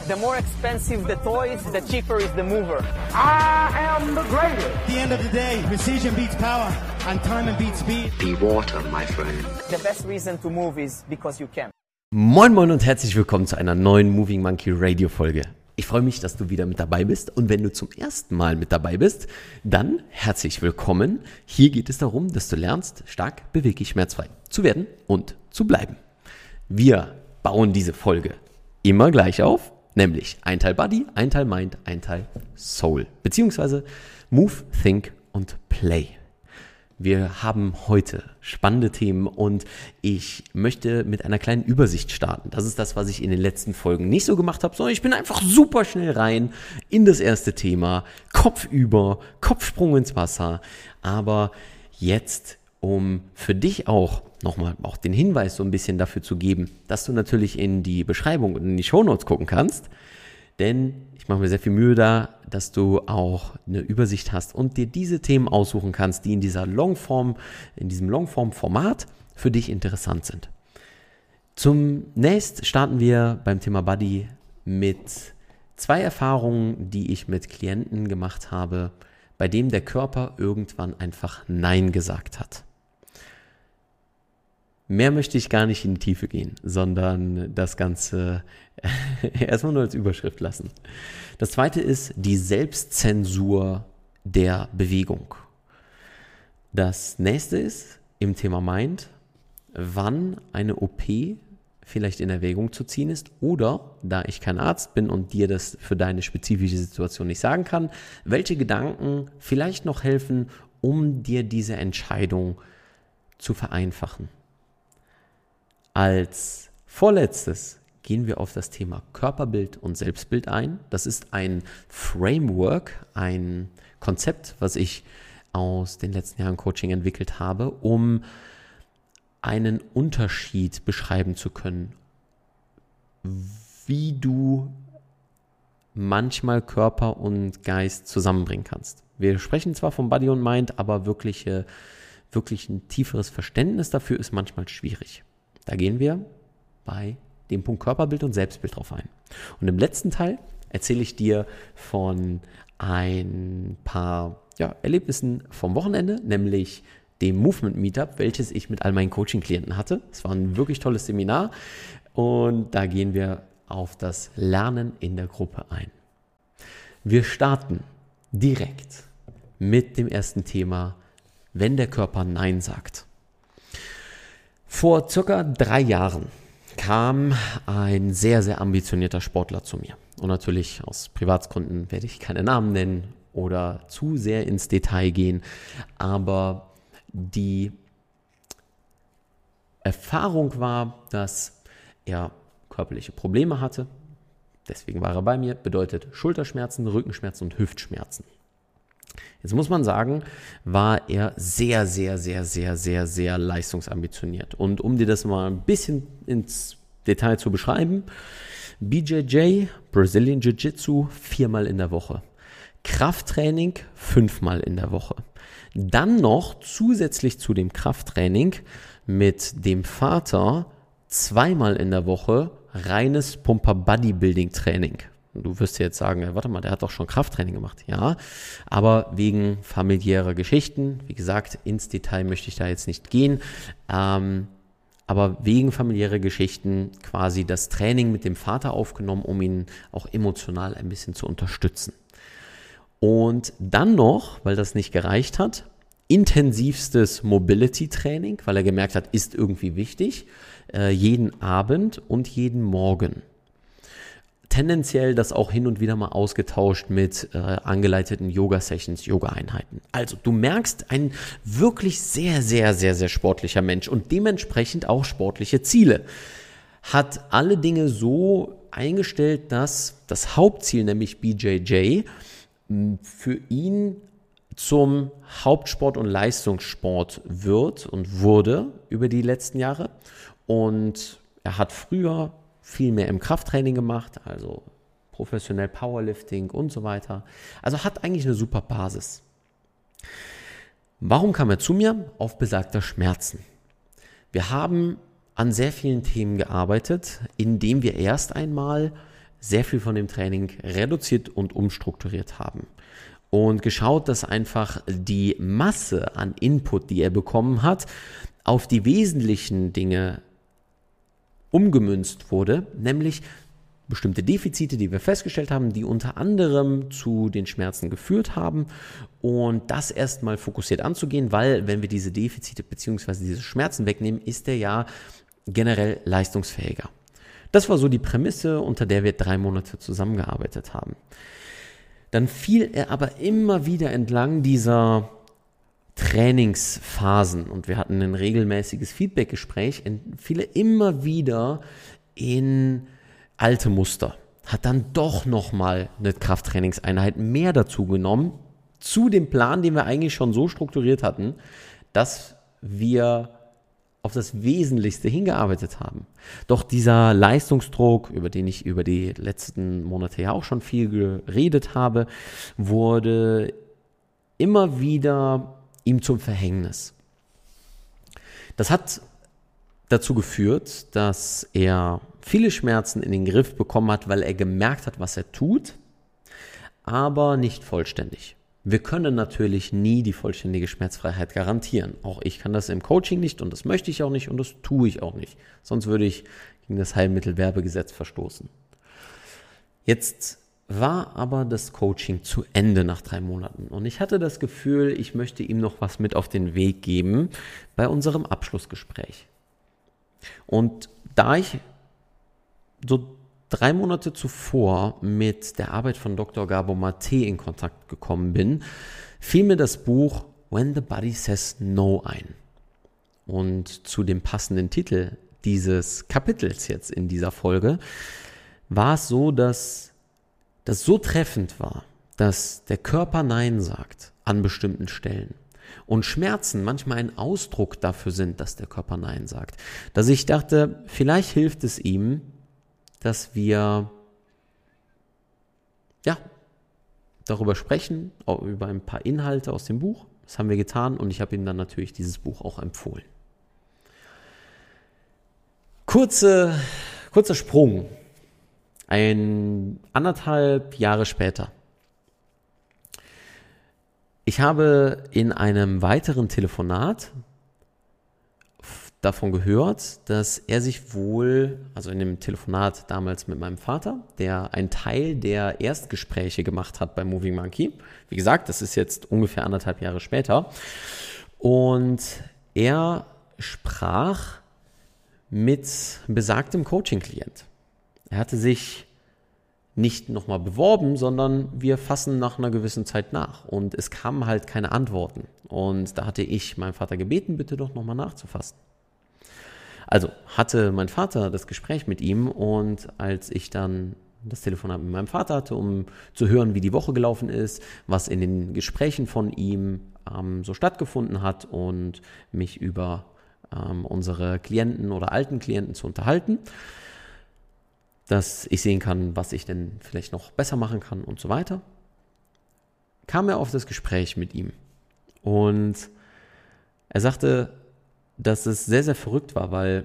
The more expensive the toys, the cheaper is the mover. I am the greatest. At the end of the day, precision beats power and time beats speed. Be water, my friend. The best reason to move is because you can. Moin Moin und herzlich willkommen zu einer neuen Moving Monkey Radio Folge. Ich freue mich, dass du wieder mit dabei bist und wenn du zum ersten Mal mit dabei bist, dann herzlich willkommen. Hier geht es darum, dass du lernst, stark, beweglich, schmerzfrei zu werden und zu bleiben. Wir bauen diese Folge immer gleich auf, nämlich ein Teil Body, ein Teil Mind, ein Teil Soul, beziehungsweise Move, Think und Play. Wir haben heute spannende Themen und ich möchte mit einer kleinen Übersicht starten. Das ist das, was ich in den letzten Folgen nicht so gemacht habe, sondern ich bin einfach super schnell rein in das erste Thema. Kopf über, Kopfsprung ins Wasser. Aber jetzt, um für dich auch nochmal auch den Hinweis so ein bisschen dafür zu geben, dass du natürlich in die Beschreibung und in die Shownotes gucken kannst. Denn ich mache mir sehr viel Mühe da, dass du auch eine Übersicht hast und dir diese Themen aussuchen kannst, die in diesem Longform-Format für dich interessant sind. Zunächst starten wir beim Thema Body mit 2 Erfahrungen, die ich mit Klienten gemacht habe, bei dem der Körper irgendwann einfach Nein gesagt hat. Mehr möchte ich gar nicht in die Tiefe gehen, sondern das Ganze erstmal nur als Überschrift lassen. Das zweite ist die Selbstzensur der Bewegung. Das nächste ist im Thema Mind, wann eine OP vielleicht in Erwägung zu ziehen ist oder, da ich kein Arzt bin und dir das für deine spezifische Situation nicht sagen kann, welche Gedanken vielleicht noch helfen, um dir diese Entscheidung zu vereinfachen. Als vorletztes gehen wir auf das Thema Körperbild und Selbstbild ein. Das ist ein Framework, ein Konzept, was ich aus den letzten Jahren Coaching entwickelt habe, um einen Unterschied beschreiben zu können, wie du manchmal Körper und Geist zusammenbringen kannst. Wir sprechen zwar von Body und Mind, aber wirklich ein tieferes Verständnis dafür ist manchmal schwierig. Da gehen wir bei dem Punkt Körperbild und Selbstbild drauf ein. Und im letzten Teil erzähle ich dir von ein paar Erlebnissen vom Wochenende, nämlich dem Movement Meetup, welches ich mit all meinen Coaching-Klienten hatte. Es war ein wirklich tolles Seminar und da gehen wir auf das Lernen in der Gruppe ein. Wir starten direkt mit dem ersten Thema, wenn der Körper Nein sagt. Vor circa 3 Jahren kam ein sehr, sehr ambitionierter Sportler zu mir. Und natürlich aus Privatsgründen werde ich keine Namen nennen oder zu sehr ins Detail gehen. Aber die Erfahrung war, dass er körperliche Probleme hatte. Deswegen war er bei mir. Bedeutet Schulterschmerzen, Rückenschmerzen und Hüftschmerzen. Jetzt muss man sagen, war er sehr, sehr, sehr, sehr, sehr, sehr leistungsambitioniert. Und um dir das mal ein bisschen ins Detail zu beschreiben, BJJ, Brazilian Jiu-Jitsu, 4-mal in der Woche. Krafttraining 5-mal in der Woche. Dann noch zusätzlich zu dem Krafttraining mit dem Vater 2-mal in der Woche reines Pumper-Bodybuilding-Training. Du wirst dir jetzt sagen, warte mal, der hat doch schon Krafttraining gemacht. Ja, aber wegen familiärer Geschichten, wie gesagt, ins Detail möchte ich da jetzt nicht gehen, aber wegen familiärer Geschichten quasi das Training mit dem Vater aufgenommen, um ihn auch emotional ein bisschen zu unterstützen. Und dann noch, weil das nicht gereicht hat, intensivstes Mobility-Training, weil er gemerkt hat, ist irgendwie wichtig, jeden Abend und jeden Morgen. Tendenziell das auch hin und wieder mal ausgetauscht mit angeleiteten Yoga-Sessions, Yoga-Einheiten. Also du merkst, ein wirklich sehr, sehr, sehr, sehr sportlicher Mensch und dementsprechend auch sportliche Ziele. Hat alle Dinge so eingestellt, dass das Hauptziel, nämlich BJJ, für ihn zum Hauptsport und Leistungssport wird und wurde über die letzten Jahre. Und er hat früher viel mehr im Krafttraining gemacht, also professionell Powerlifting und so weiter. Also hat eigentlich eine super Basis. Warum kam er zu mir? Auf besagter Schmerzen. Wir haben an sehr vielen Themen gearbeitet, indem wir erst einmal sehr viel von dem Training reduziert und umstrukturiert haben und geschaut, dass einfach die Masse an Input, die er bekommen hat, auf die wesentlichen Dinge umgemünzt wurde, nämlich bestimmte Defizite, die wir festgestellt haben, die unter anderem zu den Schmerzen geführt haben und das erstmal fokussiert anzugehen, weil wenn wir diese Defizite bzw. diese Schmerzen wegnehmen, ist er ja generell leistungsfähiger. Das war so die Prämisse, unter der wir 3 Monate zusammengearbeitet haben. Dann fiel er aber immer wieder entlang dieser Trainingsphasen und wir hatten ein regelmäßiges Feedbackgespräch, fiel er immer wieder in alte Muster, hat dann doch nochmal eine Krafttrainingseinheit mehr dazu genommen, zu dem Plan, den wir eigentlich schon so strukturiert hatten, dass wir auf das Wesentlichste hingearbeitet haben. Doch dieser Leistungsdruck, über den ich über die letzten Monate ja auch schon viel geredet habe, wurde immer wieder ihm zum Verhängnis. Das hat dazu geführt, dass er viele Schmerzen in den Griff bekommen hat, weil er gemerkt hat, was er tut, aber nicht vollständig. Wir können natürlich nie die vollständige Schmerzfreiheit garantieren. Auch ich kann das im Coaching nicht und das möchte ich auch nicht und das tue ich auch nicht. Sonst würde ich gegen das Heilmittelwerbegesetz verstoßen. Jetzt war aber das Coaching zu Ende nach 3 Monaten und ich hatte das Gefühl, ich möchte ihm noch was mit auf den Weg geben bei unserem Abschlussgespräch. Und da ich so 3 Monate zuvor mit der Arbeit von Dr. Gabor Mate in Kontakt gekommen bin, fiel mir das Buch When the Body Says No ein. Und zu dem passenden Titel dieses Kapitels jetzt in dieser Folge war es so, dass das so treffend war, dass der Körper Nein sagt an bestimmten Stellen. Und Schmerzen manchmal ein Ausdruck dafür sind, dass der Körper Nein sagt. Dass ich dachte, vielleicht hilft es ihm, dass wir darüber sprechen, auch über ein paar Inhalte aus dem Buch. Das haben wir getan und ich habe ihm dann natürlich dieses Buch auch empfohlen. Kurzer Sprung. 1,5 Jahre später. Ich habe in einem weiteren Telefonat davon gehört, dass er sich wohl, also in dem Telefonat damals mit meinem Vater, der einen Teil der Erstgespräche gemacht hat bei Moving Monkey. Wie gesagt, das ist jetzt ungefähr 1,5 Jahre später. Und er sprach mit besagtem Coaching-Klient. Er hatte sich nicht nochmal beworben, sondern wir fassen nach einer gewissen Zeit nach. Und es kamen halt keine Antworten. Und da hatte ich meinen Vater gebeten, bitte doch nochmal nachzufassen. Also hatte mein Vater das Gespräch mit ihm und als ich dann das Telefonat mit meinem Vater hatte, um zu hören, wie die Woche gelaufen ist, was in den Gesprächen von ihm so stattgefunden hat und mich über unsere Klienten oder alten Klienten zu unterhalten, dass ich sehen kann, was ich denn vielleicht noch besser machen kann und so weiter, kam er auf das Gespräch mit ihm. Und er sagte, dass es sehr, sehr verrückt war, weil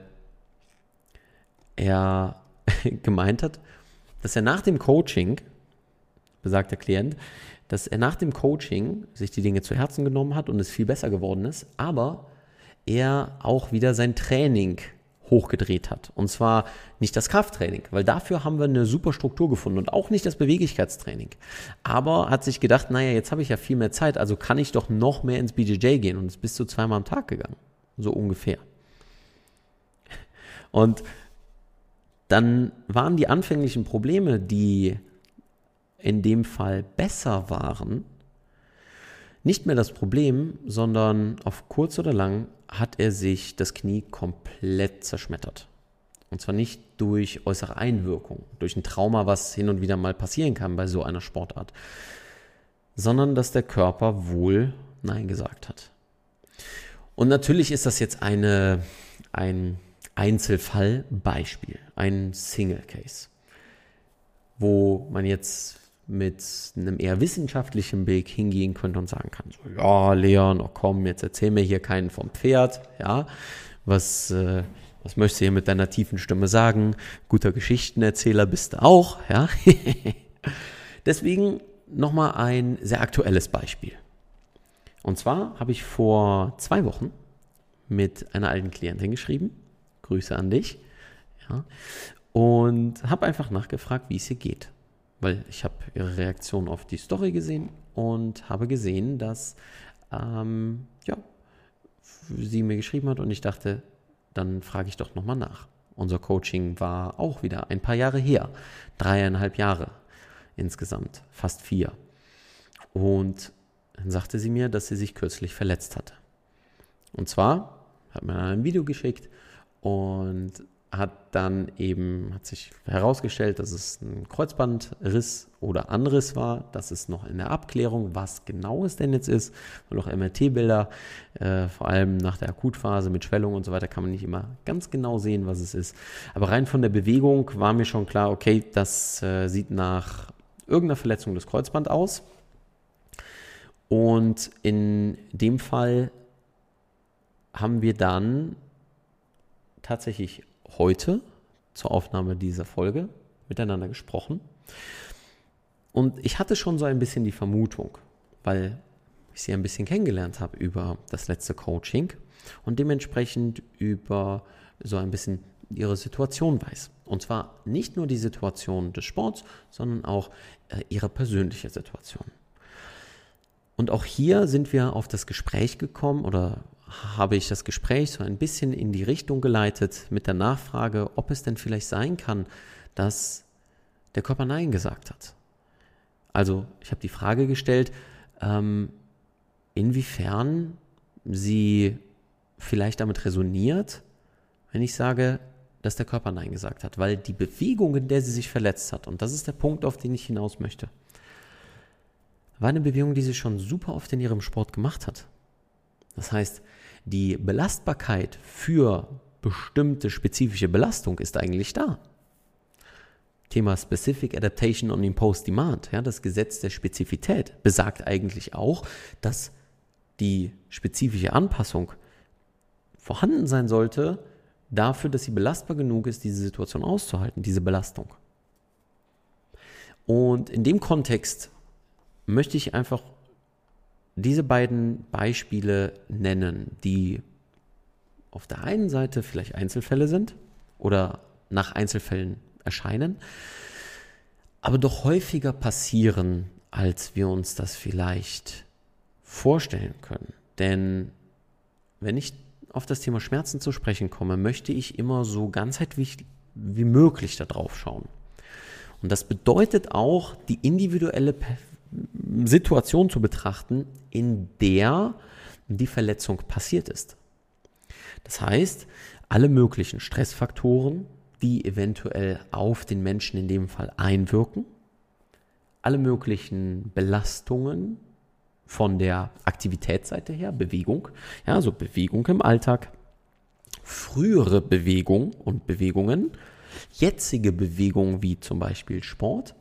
er gemeint hat, dass er nach dem Coaching, besagter Klient, dass er nach dem Coaching sich die Dinge zu Herzen genommen hat und es viel besser geworden ist, aber er auch wieder sein Training hochgedreht hat. Und zwar nicht das Krafttraining, weil dafür haben wir eine super Struktur gefunden und auch nicht das Beweglichkeitstraining. Aber hat sich gedacht, naja, jetzt habe ich ja viel mehr Zeit, also kann ich doch noch mehr ins BJJ gehen und ist bis zu 2-mal am Tag gegangen. So ungefähr. Und dann waren die anfänglichen Probleme, die in dem Fall besser waren, nicht mehr das Problem, sondern auf kurz oder lang hat er sich das Knie komplett zerschmettert. Und zwar nicht durch äußere Einwirkung, durch ein Trauma, was hin und wieder mal passieren kann bei so einer Sportart, sondern dass der Körper wohl Nein gesagt hat. Und natürlich ist das jetzt ein Einzelfallbeispiel, ein Single Case, wo man jetzt mit einem eher wissenschaftlichen Blick hingehen könnte und sagen kann, so, ja, Leon, oh komm, jetzt erzähl mir hier keinen vom Pferd, ja, was was möchtest du hier mit deiner tiefen Stimme sagen? Guter Geschichtenerzähler bist du auch, ja? Deswegen nochmal ein sehr aktuelles Beispiel. Und zwar habe ich vor 2 Wochen mit einer alten Klientin geschrieben, Grüße an dich, ja, und habe einfach nachgefragt, wie es ihr geht. Weil ich habe ihre Reaktion auf die Story gesehen und habe gesehen, dass sie mir geschrieben hat und ich dachte, dann frage ich doch nochmal nach. Unser Coaching war auch wieder ein paar Jahre her, 3,5 Jahre insgesamt, fast 4. Und dann sagte sie mir, dass sie sich kürzlich verletzt hatte. Und zwar hat mir ein Video geschickt und hat sich herausgestellt, dass es ein Kreuzbandriss oder Anriss war. Das ist noch in der Abklärung, was genau es denn jetzt ist, weil auch MRT-Bilder, vor allem nach der Akutphase mit Schwellung und so weiter, kann man nicht immer ganz genau sehen, was es ist. Aber rein von der Bewegung war mir schon klar, okay, das sieht nach irgendeiner Verletzung des Kreuzbands aus. Und in dem Fall haben wir dann tatsächlich heute zur Aufnahme dieser Folge miteinander gesprochen. Und ich hatte schon so ein bisschen die Vermutung, weil ich sie ein bisschen kennengelernt habe über das letzte Coaching und dementsprechend über so ein bisschen ihre Situation weiß. Und zwar nicht nur die Situation des Sports, sondern auch ihre persönliche Situation. Und auch hier sind wir auf das Gespräch gekommen oder habe ich das Gespräch so ein bisschen in die Richtung geleitet mit der Nachfrage, ob es denn vielleicht sein kann, dass der Körper Nein gesagt hat. Also ich habe die Frage gestellt, inwiefern sie vielleicht damit resoniert, wenn ich sage, dass der Körper Nein gesagt hat, weil die Bewegung, in der sie sich verletzt hat, und das ist der Punkt, auf den ich hinaus möchte, war eine Bewegung, die sie schon super oft in ihrem Sport gemacht hat. Das heißt, die Belastbarkeit für bestimmte spezifische Belastung ist eigentlich da. Thema Specific Adaptation on Imposed Demand, ja, das Gesetz der Spezifität, besagt eigentlich auch, dass die spezifische Anpassung vorhanden sein sollte, dafür, dass sie belastbar genug ist, diese Situation auszuhalten, diese Belastung. Und in dem Kontext möchte ich einfach diese beiden Beispiele nennen, die auf der einen Seite vielleicht Einzelfälle sind oder nach Einzelfällen erscheinen, aber doch häufiger passieren, als wir uns das vielleicht vorstellen können. Denn wenn ich auf das Thema Schmerzen zu sprechen komme, möchte ich immer so ganzheitlich wie möglich da drauf schauen. Und das bedeutet auch, die individuelle Situation zu betrachten, in der die Verletzung passiert ist. Das heißt, alle möglichen Stressfaktoren, die eventuell auf den Menschen in dem Fall einwirken, alle möglichen Belastungen von der Aktivitätsseite her, Bewegung, ja, also Bewegung im Alltag, frühere Bewegung und Bewegungen, jetzige Bewegungen wie zum Beispiel Sport.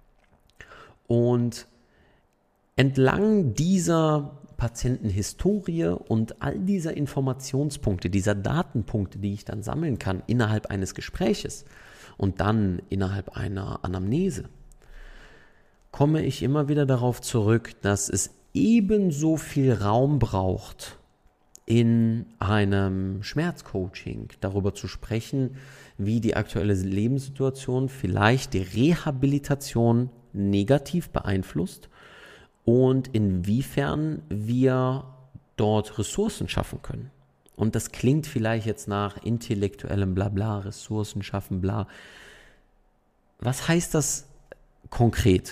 Und entlang dieser Patientenhistorie und all dieser Informationspunkte, dieser Datenpunkte, die ich dann sammeln kann innerhalb eines Gespräches und dann innerhalb einer Anamnese, komme ich immer wieder darauf zurück, dass es ebenso viel Raum braucht, in einem Schmerzcoaching darüber zu sprechen, wie die aktuelle Lebenssituation vielleicht die Rehabilitation negativ beeinflusst und inwiefern wir dort Ressourcen schaffen können. Und das klingt vielleicht jetzt nach intellektuellem Blabla, Ressourcen schaffen, bla. Was heißt das konkret?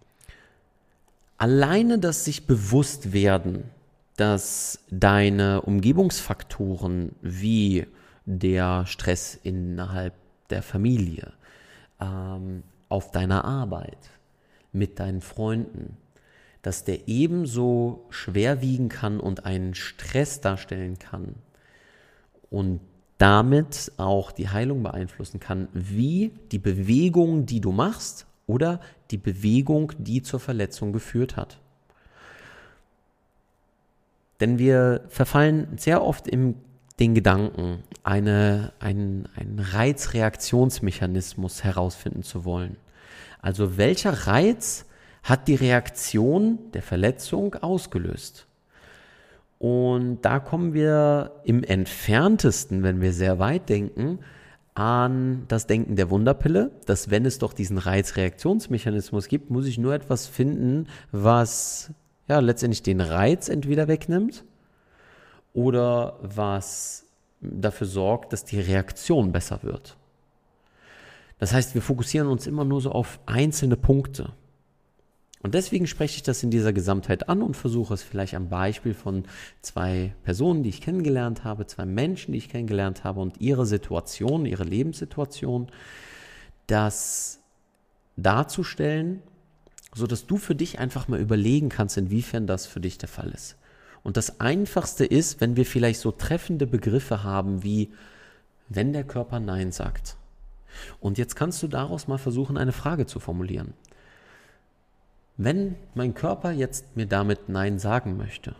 Alleine das sich bewusst werden, dass deine Umgebungsfaktoren wie der Stress innerhalb der Familie, auf deiner Arbeit, mit deinen Freunden, dass der ebenso schwer wiegen kann und einen Stress darstellen kann und damit auch die Heilung beeinflussen kann, wie die Bewegung, die du machst oder die Bewegung, die zur Verletzung geführt hat. Denn wir verfallen sehr oft im den Gedanken, einen Reizreaktionsmechanismus herausfinden zu wollen. Also welcher Reiz hat die Reaktion der Verletzung ausgelöst? Und da kommen wir im Entferntesten, wenn wir sehr weit denken, an das Denken der Wunderpille, dass wenn es doch diesen Reizreaktionsmechanismus gibt, muss ich nur etwas finden, was ja letztendlich den Reiz entweder wegnimmt oder was dafür sorgt, dass die Reaktion besser wird. Das heißt, wir fokussieren uns immer nur so auf einzelne Punkte. Und deswegen spreche ich das in dieser Gesamtheit an und versuche es vielleicht am Beispiel von 2 Personen, die ich kennengelernt habe, 2 Menschen, die ich kennengelernt habe und ihre Situation, ihre Lebenssituation, das darzustellen, sodass du für dich einfach mal überlegen kannst, inwiefern das für dich der Fall ist. Und das Einfachste ist, wenn wir vielleicht so treffende Begriffe haben wie, wenn der Körper Nein sagt. Und jetzt kannst du daraus mal versuchen, eine Frage zu formulieren. Wenn mein Körper jetzt mir damit Nein sagen möchte,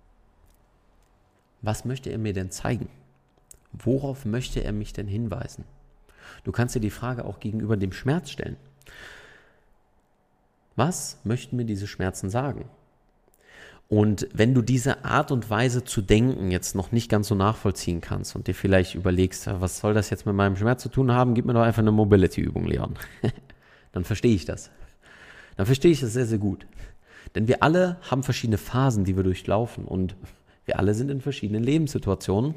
was möchte er mir denn zeigen? Worauf möchte er mich denn hinweisen? Du kannst dir die Frage auch gegenüber dem Schmerz stellen. Was möchten mir diese Schmerzen sagen? Und wenn du diese Art und Weise zu denken jetzt noch nicht ganz so nachvollziehen kannst und dir vielleicht überlegst, was soll das jetzt mit meinem Schmerz zu tun haben, gib mir doch einfach eine Mobility-Übung, Leon. Dann verstehe ich das. Dann verstehe ich das sehr, sehr gut. Denn wir alle haben verschiedene Phasen, die wir durchlaufen und wir alle sind in verschiedenen Lebenssituationen.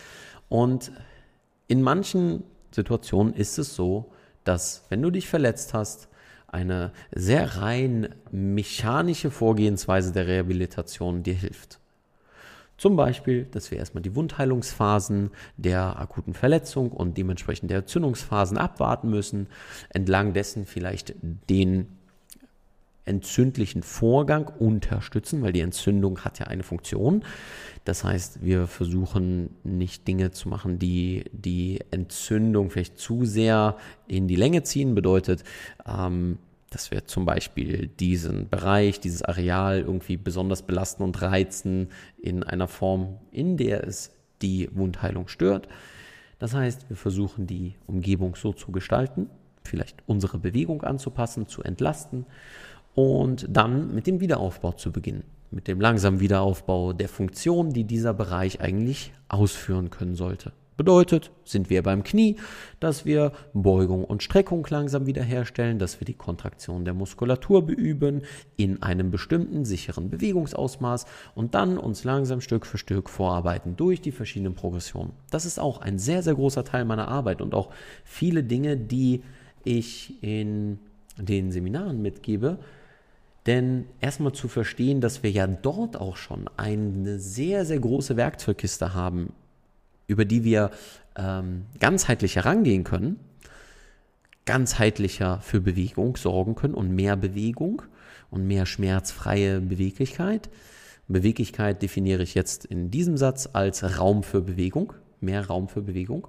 Und in manchen Situationen ist es so, dass wenn du dich verletzt hast, eine sehr rein mechanische Vorgehensweise der Rehabilitation dir hilft. Zum Beispiel, dass wir erstmal die Wundheilungsphasen der akuten Verletzung und dementsprechend der Entzündungsphasen abwarten müssen, entlang dessen vielleicht den entzündlichen Vorgang unterstützen, weil die Entzündung hat ja eine Funktion. Das heißt, wir versuchen nicht Dinge zu machen, die die Entzündung vielleicht zu sehr in die Länge ziehen. Bedeutet, dass wir zum Beispiel diesen Bereich, dieses Areal irgendwie besonders belasten und reizen in einer Form, in der es die Wundheilung stört. Das heißt, wir versuchen die Umgebung so zu gestalten, vielleicht unsere Bewegung anzupassen, zu entlasten und dann mit dem Wiederaufbau zu beginnen. Mit dem langsamen Wiederaufbau der Funktion, die dieser Bereich eigentlich ausführen können sollte. Bedeutet, sind wir beim Knie, dass wir Beugung und Streckung langsam wiederherstellen, dass wir die Kontraktion der Muskulatur beüben in einem bestimmten sicheren Bewegungsausmaß und dann uns langsam Stück für Stück vorarbeiten durch die verschiedenen Progressionen. Das ist auch ein sehr, sehr großer Teil meiner Arbeit und auch viele Dinge, die ich in den Seminaren mitgebe. Denn erstmal zu verstehen, dass wir ja dort auch schon eine sehr, sehr große Werkzeugkiste haben, über die wir ganzheitlich herangehen können, ganzheitlicher für Bewegung sorgen können und mehr Bewegung und mehr schmerzfreie Beweglichkeit. Beweglichkeit definiere ich jetzt in diesem Satz als Raum für Bewegung, mehr Raum für Bewegung.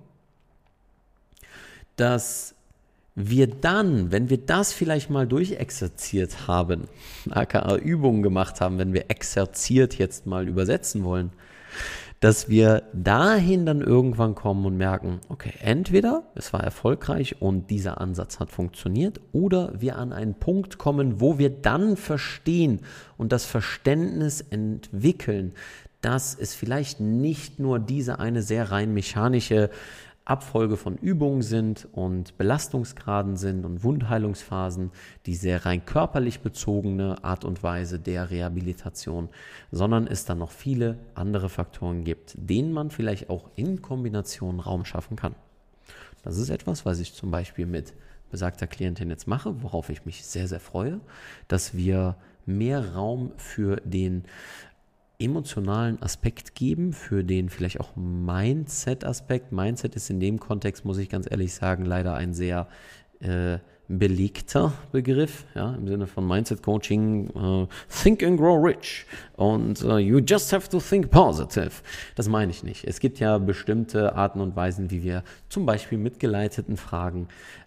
Dass wir dann, wenn wir das vielleicht mal durchexerziert haben, aka Übungen gemacht haben, wenn wir exerziert jetzt mal übersetzen wollen, dass wir dahin dann irgendwann kommen und merken, okay, entweder es war erfolgreich und dieser Ansatz hat funktioniert oder wir an einen Punkt kommen, wo wir dann verstehen und das Verständnis entwickeln, dass es vielleicht nicht nur diese eine sehr rein mechanische Abfolge von Übungen sind und Belastungsgraden sind und Wundheilungsphasen, die sehr rein körperlich bezogene Art und Weise der Rehabilitation, sondern es dann noch viele andere Faktoren gibt, denen man vielleicht auch in Kombination Raum schaffen kann. Das ist etwas, was ich zum Beispiel mit besagter Klientin jetzt mache, worauf ich mich sehr, sehr freue, dass wir mehr Raum für den emotionalen Aspekt geben, für den vielleicht auch Mindset-Aspekt. Mindset ist in dem Kontext, muss ich ganz ehrlich sagen, leider ein sehr belegter Begriff, ja, im Sinne von Mindset-Coaching, think and grow rich und you just have to think positive. Das meine ich nicht. Es gibt ja bestimmte Arten und Weisen, wie wir zum Beispiel mit geleiteten Fragen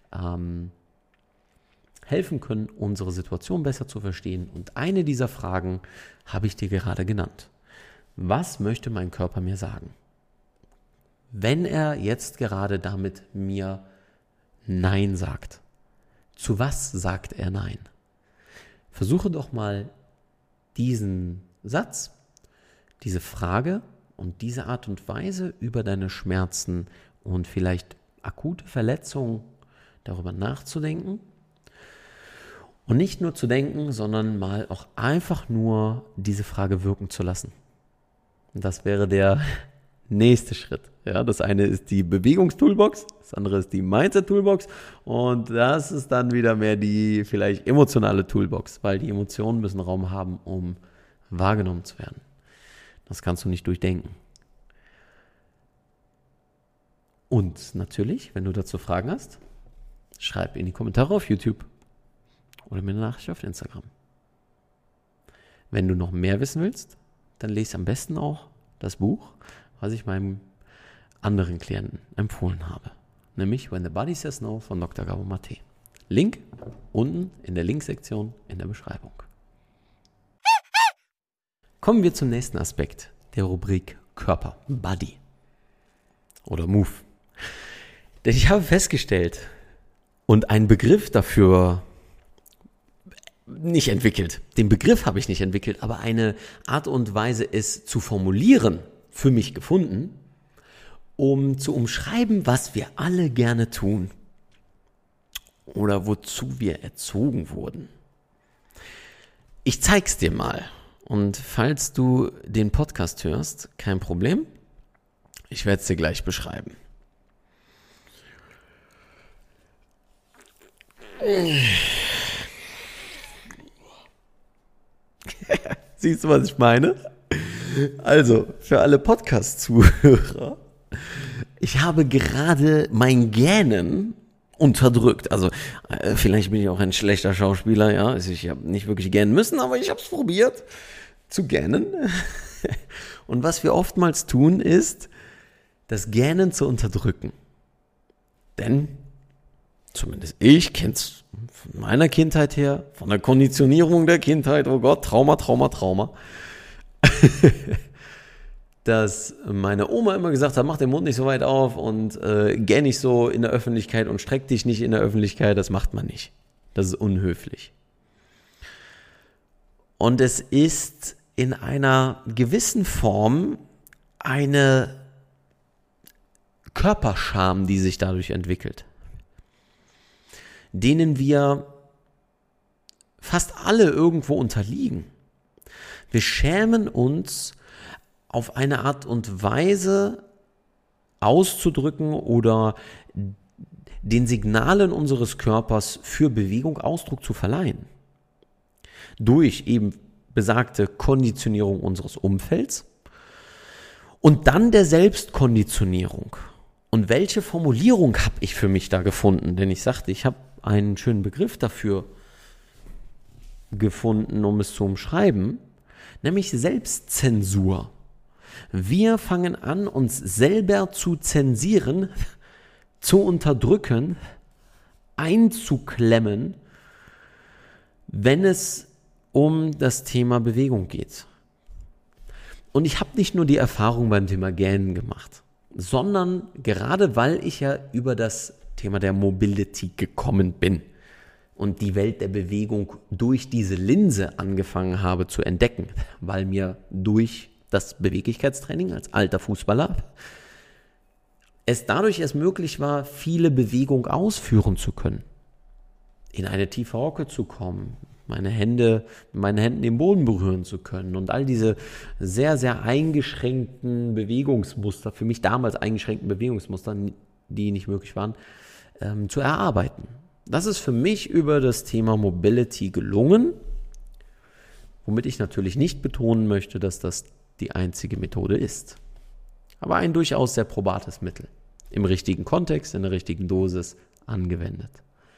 helfen können, unsere Situation besser zu verstehen. Und eine dieser Fragen habe ich dir gerade genannt. Was möchte mein Körper mir sagen? wenn er jetzt gerade damit mir Nein sagt? Zu was sagt er Nein? Versuche doch mal diesen Satz, diese Frage und diese Art und Weise über deine Schmerzen und vielleicht akute Verletzungen darüber nachzudenken. Und nicht nur zu denken, sondern mal auch einfach nur diese Frage wirken zu lassen. Und das wäre der nächste Schritt. Ja, das eine ist die Bewegungstoolbox, das andere ist die Mindset-Toolbox und das ist dann wieder mehr die vielleicht emotionale Toolbox, weil die Emotionen müssen Raum haben, um wahrgenommen zu werden. Das kannst du nicht durchdenken. Und natürlich, wenn du dazu Fragen hast, schreib in die Kommentare auf YouTube oder mir eine Nachricht auf Instagram. Wenn du noch mehr wissen willst, dann lese am besten auch das Buch, was ich meinem anderen Klienten empfohlen habe. Nämlich When the Body Says No von Dr. Gabor Mate. Link unten in der Linksektion in der Beschreibung. Kommen wir zum nächsten Aspekt der Rubrik Körper, Body oder Move. Denn ich habe festgestellt und einen Begriff dafür nicht entwickelt. Den Begriff habe ich nicht entwickelt, aber eine Art und Weise, es zu formulieren, für mich gefunden, um zu umschreiben, was wir alle gerne tun oder wozu wir erzogen wurden. Ich zeig's dir mal. Und falls du den Podcast hörst, kein Problem. Ich werde es dir gleich beschreiben. Siehst du, was ich meine? Also, für alle Podcast-Zuhörer, ich habe gerade mein Gähnen unterdrückt. Also, vielleicht bin ich auch ein schlechter Schauspieler, ja. Also ich habe nicht wirklich gähnen müssen, aber ich habe es probiert zu gähnen. Und was wir oftmals tun, ist, das Gähnen zu unterdrücken. Denn, zumindest ich kenne es von meiner Kindheit her, von der Konditionierung der Kindheit, oh Gott, Trauma, dass meine Oma immer gesagt hat, mach den Mund nicht so weit auf und gähn nicht so in der Öffentlichkeit und streck dich nicht in der Öffentlichkeit, das macht man nicht. Das ist unhöflich. Und es ist in einer gewissen Form eine Körperscham, die sich dadurch entwickelt, denen wir fast alle irgendwo unterliegen. Wir schämen uns, auf eine Art und Weise auszudrücken oder den Signalen unseres Körpers für Bewegung Ausdruck zu verleihen. Durch eben besagte Konditionierung unseres Umfelds und dann der Selbstkonditionierung. Und welche Formulierung habe ich für mich da gefunden? Denn ich sagte, ich habe einen schönen Begriff dafür gefunden, um es zu umschreiben, nämlich Selbstzensur. Wir fangen an, uns selber zu zensieren, zu unterdrücken, einzuklemmen, wenn es um das Thema Bewegung geht. Und ich habe nicht nur die Erfahrung beim Thema Gähnen gemacht, sondern gerade weil ich ja über das Thema der Mobility gekommen bin und die Welt der Bewegung durch diese Linse angefangen habe zu entdecken, weil mir durch das Beweglichkeitstraining als alter Fußballer es dadurch erst möglich war, viele Bewegungen ausführen zu können. In eine tiefe Hocke zu kommen, meine Hände mit meinen Händen den Boden berühren zu können und all diese sehr, sehr eingeschränkten Bewegungsmuster, für mich damals eingeschränkten Bewegungsmuster, die nicht möglich waren, zu erarbeiten. Das ist für mich über das Thema Mobility gelungen, womit ich natürlich nicht betonen möchte, dass das die einzige Methode ist. Aber ein durchaus sehr probates Mittel. Im richtigen Kontext, in der richtigen Dosis angewendet.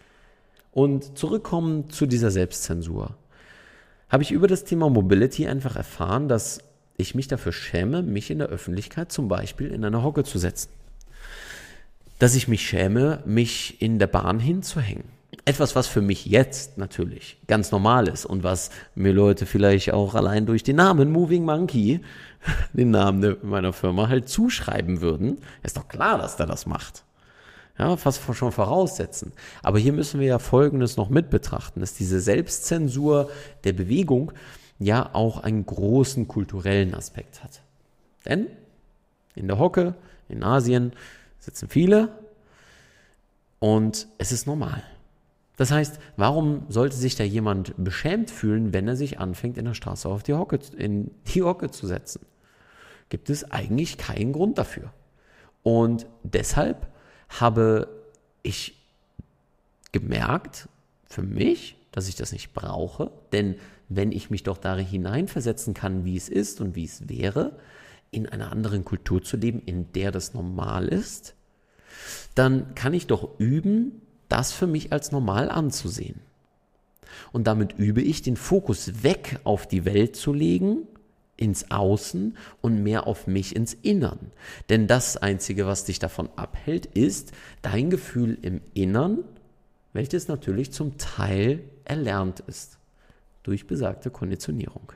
Und zurückkommen zu dieser Selbstzensur. Habe ich über das Thema Mobility einfach erfahren, dass ich mich dafür schäme, mich in der Öffentlichkeit zum Beispiel in eine Hocke zu setzen. Dass ich mich schäme, mich in der Bahn hinzuhängen. etwas, was für mich jetzt natürlich ganz normal ist und was mir Leute vielleicht auch allein durch den Namen Moving Monkey, den Namen meiner Firma, halt zuschreiben würden. Ist doch klar, dass der das macht. Ja, fast schon voraussetzen. Aber hier müssen wir ja Folgendes noch mit betrachten, dass diese Selbstzensur der Bewegung ja auch einen großen kulturellen Aspekt hat. Denn in der Hocke, in Asien, sitzen viele und es ist normal. Das heißt, warum sollte sich da jemand beschämt fühlen, wenn er sich anfängt, in der Straße in die Hocke zu setzen? Gibt es eigentlich keinen Grund dafür. Und deshalb habe ich gemerkt, für mich, dass ich das nicht brauche, denn wenn ich mich doch da hineinversetzen kann, wie es ist und wie es wäre, in einer anderen Kultur zu leben, in der das normal ist, dann kann ich doch üben, das für mich als normal anzusehen. Und damit übe ich, den Fokus weg auf die Welt zu legen, ins Außen und mehr auf mich ins Innern. Denn das Einzige, was dich davon abhält, ist dein Gefühl im Innern, welches natürlich zum Teil erlernt ist durch besagte Konditionierung.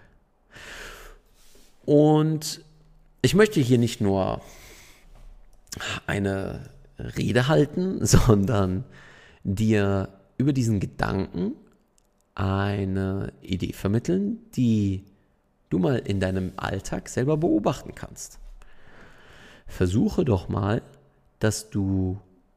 Und ich möchte hier nicht nur eine Rede halten, sondern dir über diesen Gedanken eine Idee vermitteln, die du mal in deinem Alltag selber beobachten kannst. Versuche doch mal, dass du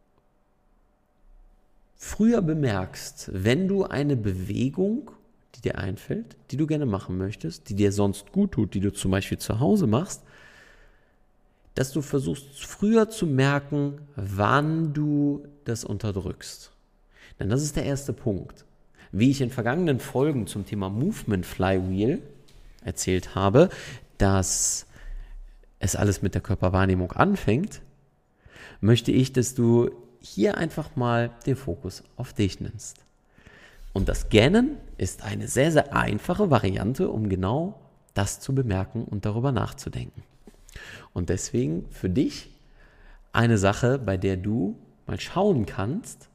früher bemerkst, wenn du eine Bewegung, die dir einfällt, die du gerne machen möchtest, die dir sonst gut tut, die du zum Beispiel zu Hause machst, dass du versuchst früher zu merken, wann du das unterdrückst. Denn das ist der erste Punkt. Wie ich in vergangenen Folgen zum Thema Movement Flywheel erzählt habe, dass es alles mit der Körperwahrnehmung anfängt, möchte ich, dass du hier einfach mal den Fokus auf dich nimmst. Und das Scannen ist eine sehr, sehr einfache Variante, um genau das zu bemerken und darüber nachzudenken. Und deswegen für dich eine Sache, bei der du mal schauen kannst,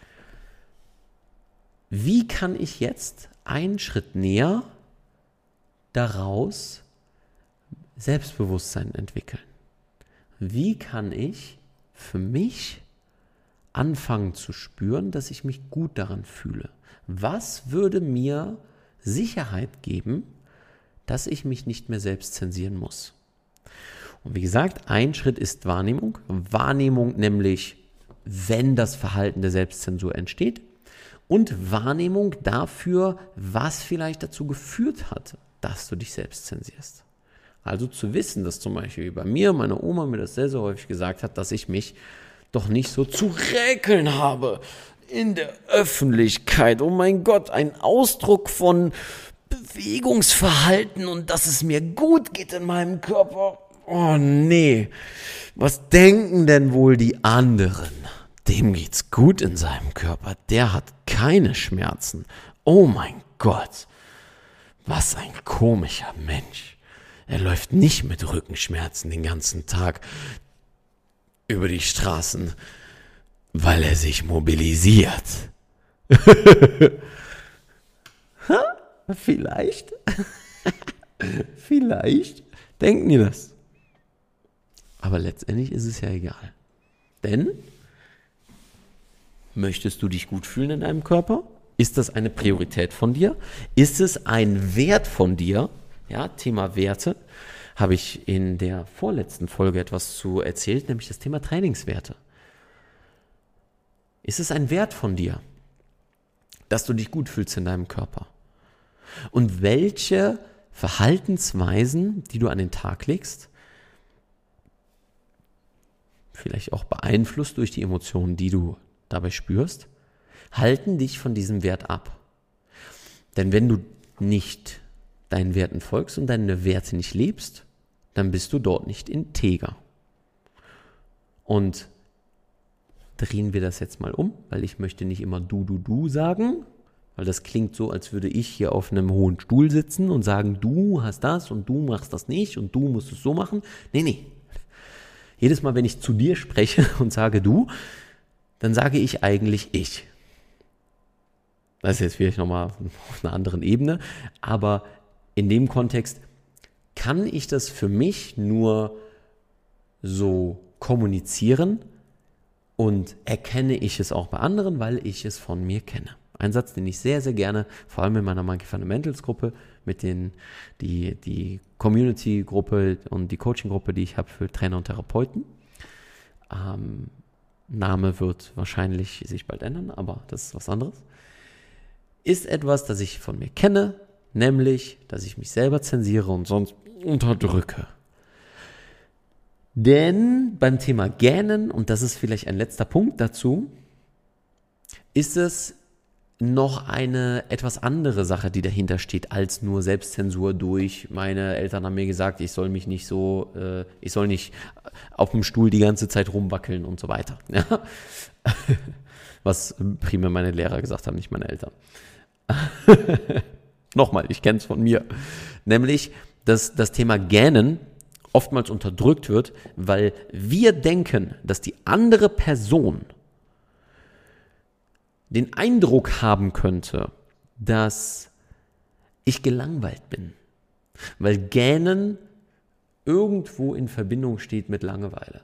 wie kann ich jetzt einen Schritt näher daraus Selbstbewusstsein entwickeln? Wie kann ich für mich anfangen zu spüren, dass ich mich gut daran fühle? Was würde mir Sicherheit geben, dass ich mich nicht mehr selbst zensieren muss? Und wie gesagt, ein Schritt ist Wahrnehmung. Wahrnehmung nämlich, wenn das Verhalten der Selbstzensur entsteht. Und Wahrnehmung dafür, was vielleicht dazu geführt hat, dass du dich selbst zensierst. Also zu wissen, dass zum Beispiel bei mir, meine Oma mir das sehr, sehr häufig gesagt hat, dass ich mich doch nicht so zu räkeln habe in der Öffentlichkeit. Oh mein Gott, ein Ausdruck von Bewegungsverhalten und dass es mir gut geht in meinem Körper. Oh nee, was denken denn wohl die anderen? Dem geht's gut in seinem Körper, der hat keine Schmerzen. Oh mein Gott, was ein komischer Mensch. Er läuft nicht mit Rückenschmerzen den ganzen Tag über die Straßen, weil er sich mobilisiert. Vielleicht, vielleicht denken die das. Aber letztendlich ist es ja egal. Denn, möchtest du dich gut fühlen in deinem Körper? Ist das eine Priorität von dir? Ist es ein Wert von dir? Ja, Thema Werte. Habe ich in der vorletzten Folge etwas zu erzählt, nämlich das Thema Trainingswerte. Ist es ein Wert von dir, dass du dich gut fühlst in deinem Körper? Und welche Verhaltensweisen, die du an den Tag legst, vielleicht auch beeinflusst durch die Emotionen, die du dabei spürst, halten dich von diesem Wert ab. Denn wenn du nicht deinen Werten folgst und deine Werte nicht lebst, dann bist du dort nicht integer. Und drehen wir das jetzt mal um, weil ich möchte nicht immer du sagen, weil das klingt so, als würde ich hier auf einem hohen Stuhl sitzen und sagen, du hast das und du machst das nicht und du musst es so machen. Nee. Jedes Mal, wenn ich zu dir spreche und sage du, dann sage ich eigentlich ich. Das ist jetzt vielleicht nochmal auf einer anderen Ebene, aber in dem Kontext kann ich das für mich nur so kommunizieren und erkenne ich es auch bei anderen, weil ich es von mir kenne. Ein Satz, den ich sehr, sehr gerne, vor allem in meiner Monkey Fundamentals Gruppe, mit die Community-Gruppe und die Coaching-Gruppe, die ich habe für Trainer und Therapeuten. Name wird wahrscheinlich sich bald ändern, aber das ist was anderes. Ist etwas, das ich von mir kenne, nämlich, dass ich mich selber zensiere und sonst unterdrücke. Denn beim Thema Gähnen, und das ist vielleicht ein letzter Punkt dazu, ist es noch eine etwas andere Sache, die dahinter steht, als nur Selbstzensur durch, meine Eltern haben mir gesagt, ich soll nicht auf dem Stuhl die ganze Zeit rumwackeln und so weiter. Ja? Was primär meine Lehrer gesagt haben, nicht meine Eltern. Nochmal, ich kenne es von mir. Nämlich, dass das Thema Gähnen oftmals unterdrückt wird, weil wir denken, dass die andere Person den Eindruck haben könnte, dass ich gelangweilt bin. Weil Gähnen irgendwo in Verbindung steht mit Langeweile.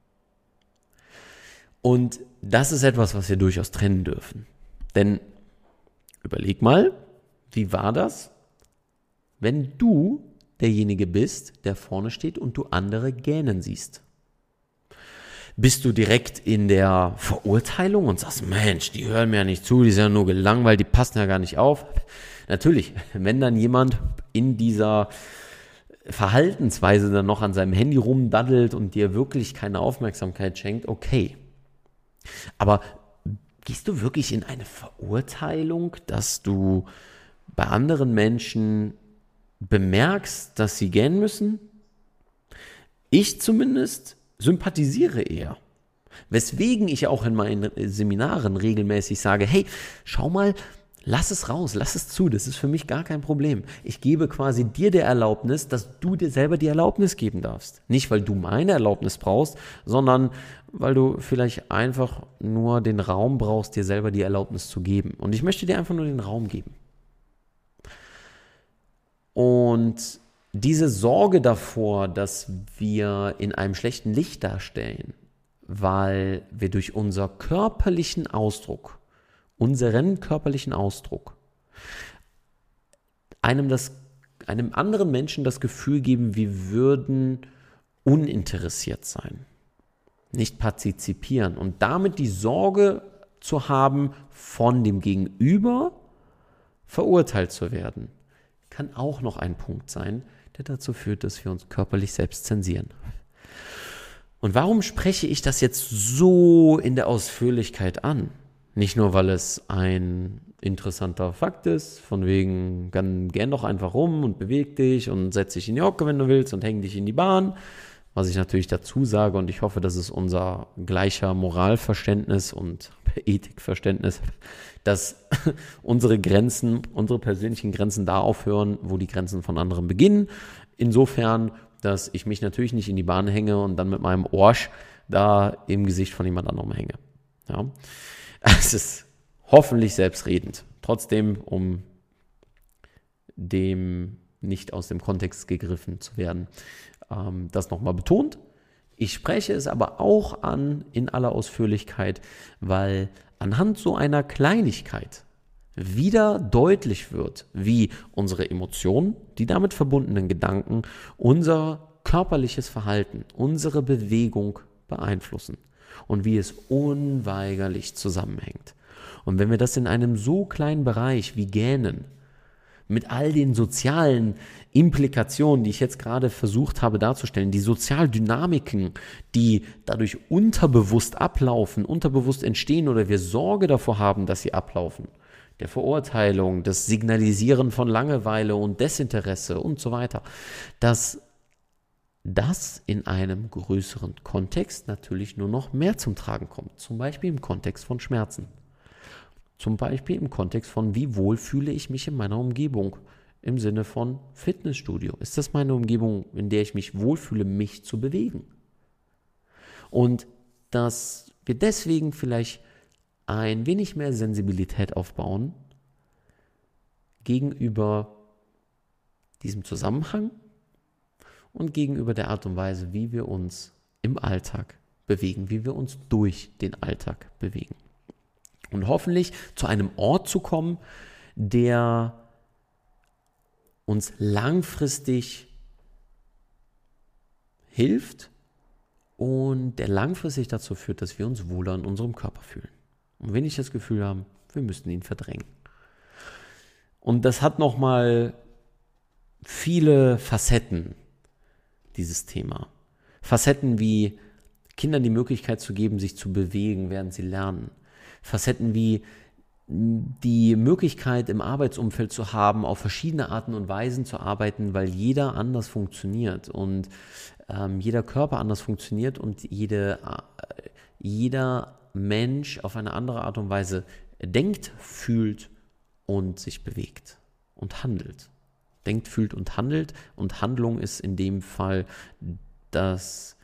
Und das ist etwas, was wir durchaus trennen dürfen. Denn überleg mal, wie war das, wenn du derjenige bist, der vorne steht und du andere gähnen siehst? Bist du direkt in der Verurteilung und sagst, Mensch, die hören mir ja nicht zu, die sind ja nur gelangweilt, die passen ja gar nicht auf? Natürlich, wenn dann jemand in dieser Verhaltensweise dann noch an seinem Handy rumdaddelt und dir wirklich keine Aufmerksamkeit schenkt, okay. Aber gehst du wirklich in eine Verurteilung, dass du bei anderen Menschen bemerkst, dass sie gähnen müssen? Ich zumindest sympathisiere eher. Weswegen ich auch in meinen Seminaren regelmäßig sage, hey, schau mal, lass es raus, lass es zu, das ist für mich gar kein Problem. Ich gebe quasi dir die Erlaubnis, dass du dir selber die Erlaubnis geben darfst. Nicht, weil du meine Erlaubnis brauchst, sondern weil du vielleicht einfach nur den Raum brauchst, dir selber die Erlaubnis zu geben. Und ich möchte dir einfach nur den Raum geben. Und diese Sorge davor, dass wir in einem schlechten Licht dastehen, weil wir durch unseren körperlichen Ausdruck, einem anderen Menschen das Gefühl geben, wir würden uninteressiert sein, nicht partizipieren und damit die Sorge zu haben, von dem Gegenüber verurteilt zu werden, kann auch noch ein Punkt sein, der dazu führt, dass wir uns körperlich selbst zensieren. Und warum spreche ich das jetzt so in der Ausführlichkeit an? Nicht nur, weil es ein interessanter Fakt ist, von wegen, gern doch einfach rum und beweg dich und setz dich in die Hocke, wenn du willst, und häng dich in die Bahn. Was ich natürlich dazu sage, und ich hoffe, das ist unser gleicher Moralverständnis und Ethikverständnis, dass unsere Grenzen, unsere persönlichen Grenzen da aufhören, wo die Grenzen von anderen beginnen. Insofern, dass ich mich natürlich nicht in die Bahn hänge und dann mit meinem Orsch da im Gesicht von jemand anderem hänge. Ja. Es ist hoffentlich selbstredend. Trotzdem, um dem nicht aus dem Kontext gegriffen zu werden, das nochmal betont. Ich spreche es aber auch an in aller Ausführlichkeit, weil anhand so einer Kleinigkeit wieder deutlich wird, wie unsere Emotionen, die damit verbundenen Gedanken, unser körperliches Verhalten, unsere Bewegung beeinflussen und wie es unweigerlich zusammenhängt. Und wenn wir das in einem so kleinen Bereich wie Gähnen, mit all den sozialen Implikationen, die ich jetzt gerade versucht habe darzustellen, die Sozialdynamiken, die dadurch unterbewusst ablaufen, unterbewusst entstehen oder wir Sorge davor haben, dass sie ablaufen, der Verurteilung, das Signalisieren von Langeweile und Desinteresse und so weiter, dass das in einem größeren Kontext natürlich nur noch mehr zum Tragen kommt, zum Beispiel im Kontext von Schmerzen. Zum Beispiel im Kontext von, wie wohl fühle ich mich in meiner Umgebung, im Sinne von Fitnessstudio. Ist das meine Umgebung, in der ich mich wohlfühle, mich zu bewegen? Und dass wir deswegen vielleicht ein wenig mehr Sensibilität aufbauen, gegenüber diesem Zusammenhang und gegenüber der Art und Weise, wie wir uns im Alltag bewegen, wie wir uns durch den Alltag bewegen. Und hoffentlich zu einem Ort zu kommen, der uns langfristig hilft und der langfristig dazu führt, dass wir uns wohler in unserem Körper fühlen. Und wenn ich das Gefühl habe, wir müssten ihn verdrängen. Und das hat nochmal viele Facetten, dieses Thema. Facetten wie Kindern die Möglichkeit zu geben, sich zu bewegen, während sie lernen. Facetten wie die Möglichkeit im Arbeitsumfeld zu haben, auf verschiedene Arten und Weisen zu arbeiten, weil jeder anders funktioniert und jeder Körper anders funktioniert und jeder Mensch auf eine andere Art und Weise denkt, fühlt und sich bewegt und handelt. Denkt, fühlt und handelt, und Handlung ist in dem Fall das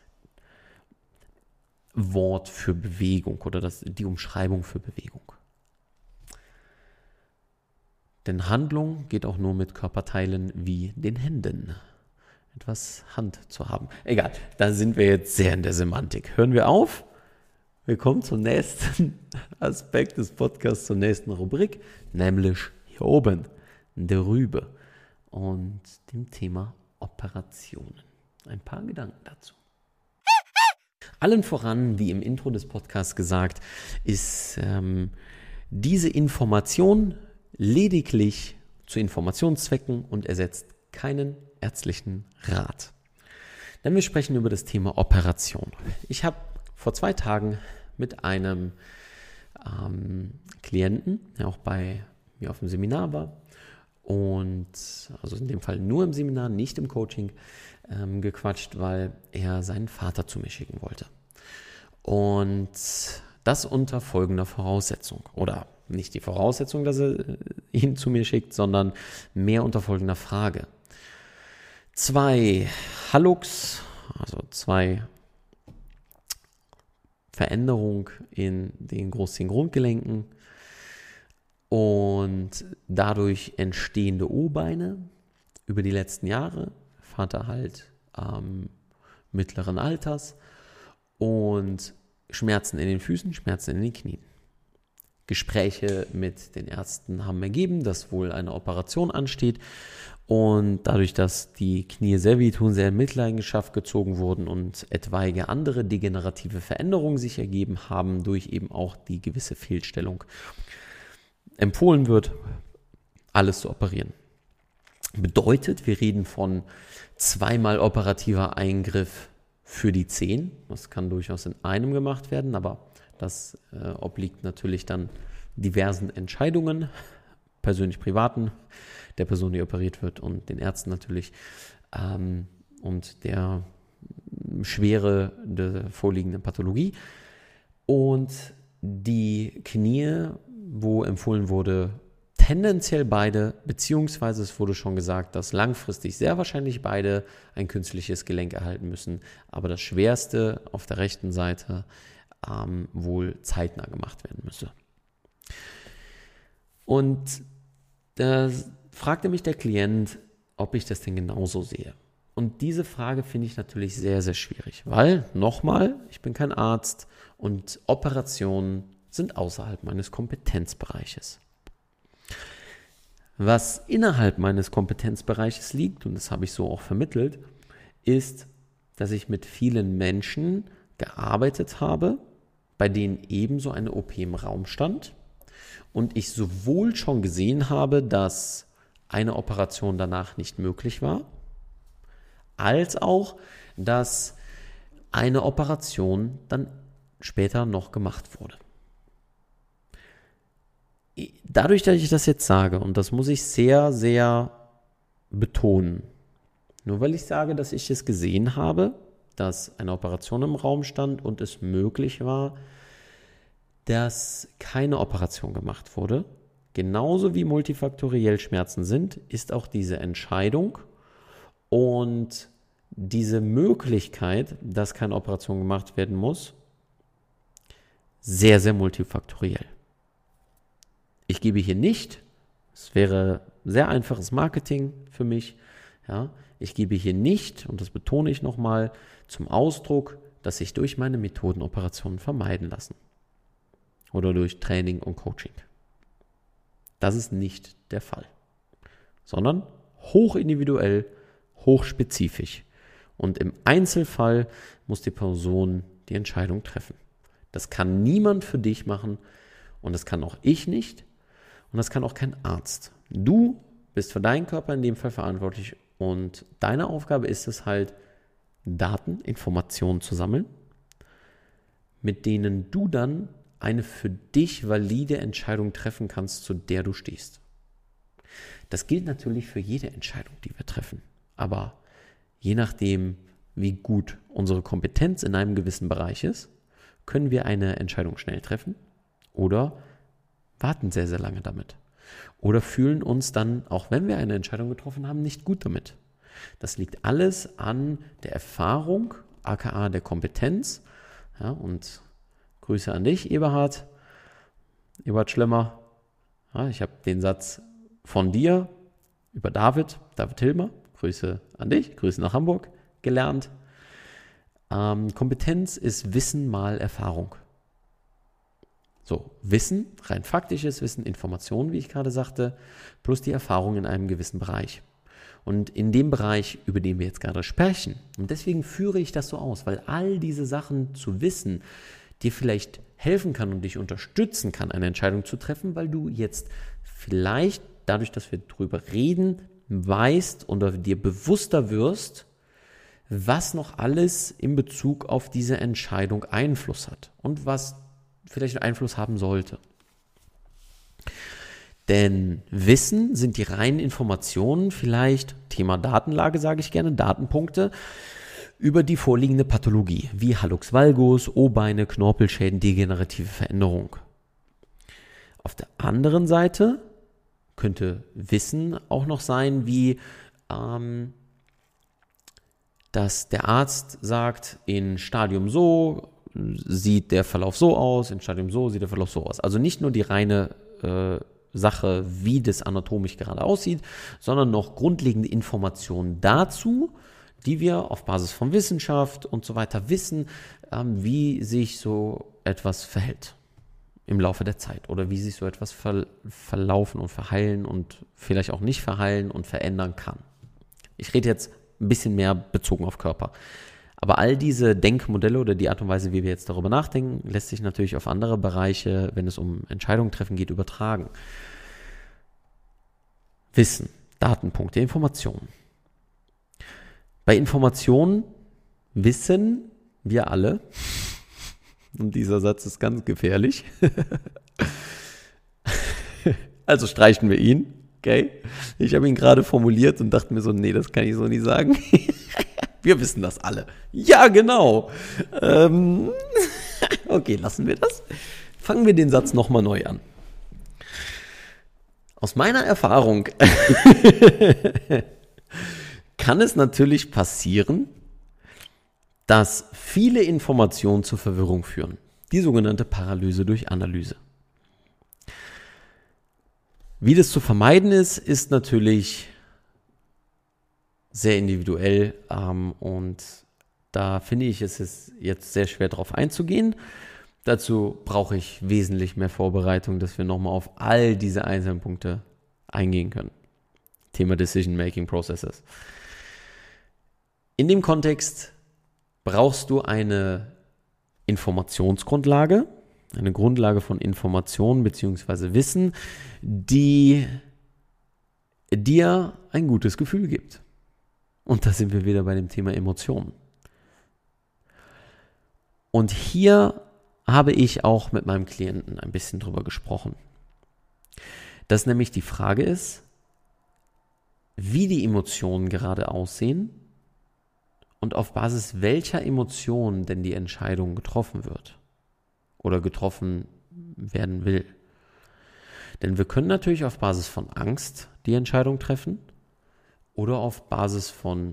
Wort für Bewegung oder die Umschreibung für Bewegung. Denn Handlung geht auch nur mit Körperteilen wie den Händen. Etwas Hand zu haben. Egal, da sind wir jetzt sehr in der Semantik. Hören wir auf. Wir kommen zum nächsten Aspekt des Podcasts, zur nächsten Rubrik, nämlich hier oben, der Rübe und dem Thema Operationen. Ein paar Gedanken dazu. Allen voran, wie im Intro des Podcasts gesagt, ist diese Information lediglich zu Informationszwecken und ersetzt keinen ärztlichen Rat. Denn wir sprechen über das Thema Operation. Ich habe vor 2 Tagen mit einem Klienten, der auch bei mir auf dem Seminar war, und also in dem Fall nur im Seminar, nicht im Coaching, gequatscht, weil er seinen Vater zu mir schicken wollte. Und das unter folgender Voraussetzung. Oder nicht die Voraussetzung, dass er ihn zu mir schickt, sondern mehr unter folgender Frage. 2 Hallux, also 2 Veränderungen in den großen Grundgelenken und dadurch entstehende O-Beine über die letzten Jahre. Vater halt mittleren Alters und Schmerzen in den Füßen, Schmerzen in den Knien. Gespräche mit den Ärzten haben ergeben, dass wohl eine Operation ansteht und dadurch, dass die Knie sehr wehtun, sehr in Mitleidenschaft gezogen wurden und etwaige andere degenerative Veränderungen sich ergeben haben, durch eben auch die gewisse Fehlstellung, empfohlen wird, alles zu operieren. Bedeutet, wir reden von 2-mal operativer Eingriff für die Zehen. Das kann durchaus in einem gemacht werden, aber das obliegt natürlich dann diversen Entscheidungen, persönlich privaten, der Person, die operiert wird, und den Ärzten natürlich, und der Schwere der vorliegenden Pathologie. Und die Knie, wo empfohlen wurde, tendenziell beide, beziehungsweise es wurde schon gesagt, dass langfristig sehr wahrscheinlich beide ein künstliches Gelenk erhalten müssen, aber das Schwerste auf der rechten Seite wohl zeitnah gemacht werden müsse. Und da fragte mich der Klient, ob ich das denn genauso sehe. Und diese Frage finde ich natürlich sehr, sehr schwierig, weil, nochmal, ich bin kein Arzt und Operationen sind außerhalb meines Kompetenzbereiches. Was innerhalb meines Kompetenzbereiches liegt, und das habe ich so auch vermittelt, ist, dass ich mit vielen Menschen gearbeitet habe, bei denen ebenso eine OP im Raum stand und ich sowohl schon gesehen habe, dass eine Operation danach nicht möglich war, als auch, dass eine Operation dann später noch gemacht wurde. Dadurch, dass ich das jetzt sage, und das muss ich sehr, sehr betonen, nur weil ich sage, dass ich es gesehen habe, dass eine Operation im Raum stand und es möglich war, dass keine Operation gemacht wurde, genauso wie multifaktoriell Schmerzen sind, ist auch diese Entscheidung und diese Möglichkeit, dass keine Operation gemacht werden muss, sehr, sehr multifaktoriell. Ich gebe hier nicht, Es wäre sehr einfaches Marketing für mich. Ja, ich gebe hier nicht, und das betone ich nochmal, zum Ausdruck, dass sich durch meine Methoden Operationen vermeiden lassen. Oder durch Training und Coaching. Das ist nicht der Fall. Sondern hochindividuell, hochspezifisch. Und im Einzelfall muss die Person die Entscheidung treffen. Das kann niemand für dich machen und das kann auch ich nicht und das kann auch kein Arzt. Du bist für deinen Körper in dem Fall verantwortlich und deine Aufgabe ist es halt, Daten, Informationen zu sammeln, mit denen du dann eine für dich valide Entscheidung treffen kannst, zu der du stehst. Das gilt natürlich für jede Entscheidung, die wir treffen, aber je nachdem, wie gut unsere Kompetenz in einem gewissen Bereich ist, können wir eine Entscheidung schnell treffen oder warten sehr, sehr lange damit. Oder fühlen uns dann, auch wenn wir eine Entscheidung getroffen haben, nicht gut damit. Das liegt alles an der Erfahrung, aka der Kompetenz. Ja, und Grüße an dich, Eberhard Schlemmer. Ja, ich habe den Satz von dir über David Hilmer, Grüße an dich, Grüße nach Hamburg, gelernt. Kompetenz ist Wissen mal Erfahrung. So, Wissen, rein faktisches Wissen, Informationen, wie ich gerade sagte, plus die Erfahrung in einem gewissen Bereich. Und in dem Bereich, über den wir jetzt gerade sprechen, und deswegen führe ich das so aus, weil all diese Sachen zu wissen, dir vielleicht helfen kann und dich unterstützen kann, eine Entscheidung zu treffen, weil du jetzt vielleicht, dadurch, dass wir drüber reden, weißt oder dir bewusster wirst, was noch alles in Bezug auf diese Entscheidung Einfluss hat und was vielleicht einen Einfluss haben sollte. Denn Wissen sind die reinen Informationen, vielleicht Thema Datenlage, sage ich gerne, Datenpunkte, über die vorliegende Pathologie, wie Hallux valgus, O-Beine, Knorpelschäden, degenerative Veränderung. Auf der anderen Seite könnte Wissen auch noch sein, wie dass der Arzt sagt, in Stadium so sieht der Verlauf so aus, in Stadium so sieht der Verlauf so aus. Also nicht nur die reine Sache, wie das anatomisch gerade aussieht, sondern noch grundlegende Informationen dazu, die wir auf Basis von Wissenschaft und so weiter wissen, wie sich so etwas verhält im Laufe der Zeit oder wie sich so etwas verlaufen und verheilen und vielleicht auch nicht verheilen und verändern kann. Ich rede jetzt ein bisschen mehr bezogen auf Körper. Aber all diese Denkmodelle oder die Art und Weise, wie wir jetzt darüber nachdenken, lässt sich natürlich auf andere Bereiche, wenn es um Entscheidungen treffen geht, übertragen. Wissen, Datenpunkte, Informationen. Bei Informationen wissen wir alle, und dieser Satz ist ganz gefährlich, also streichen wir ihn, okay? Ich habe ihn gerade formuliert und dachte mir so, nee, das kann ich so nicht sagen. Wir wissen das alle. Ja, genau. Okay, lassen wir das. Fangen wir den Satz nochmal neu an. Aus meiner Erfahrung kann es natürlich passieren, dass viele Informationen zur Verwirrung führen. Die sogenannte Paralyse durch Analyse. Wie das zu vermeiden ist, ist natürlich sehr individuell und da finde ich, es ist jetzt sehr schwer drauf einzugehen. Dazu brauche ich wesentlich mehr Vorbereitung, dass wir nochmal auf all diese einzelnen Punkte eingehen können. Thema Decision-Making Processes. In dem Kontext brauchst du eine Informationsgrundlage, eine Grundlage von Informationen bzw. Wissen, die dir ein gutes Gefühl gibt. Und da sind wir wieder bei dem Thema Emotionen. Und hier habe ich auch mit meinem Klienten ein bisschen drüber gesprochen. Dass nämlich die Frage ist, wie die Emotionen gerade aussehen und auf Basis welcher Emotionen denn die Entscheidung getroffen wird oder getroffen werden will. Denn wir können natürlich auf Basis von Angst die Entscheidung treffen oder auf Basis von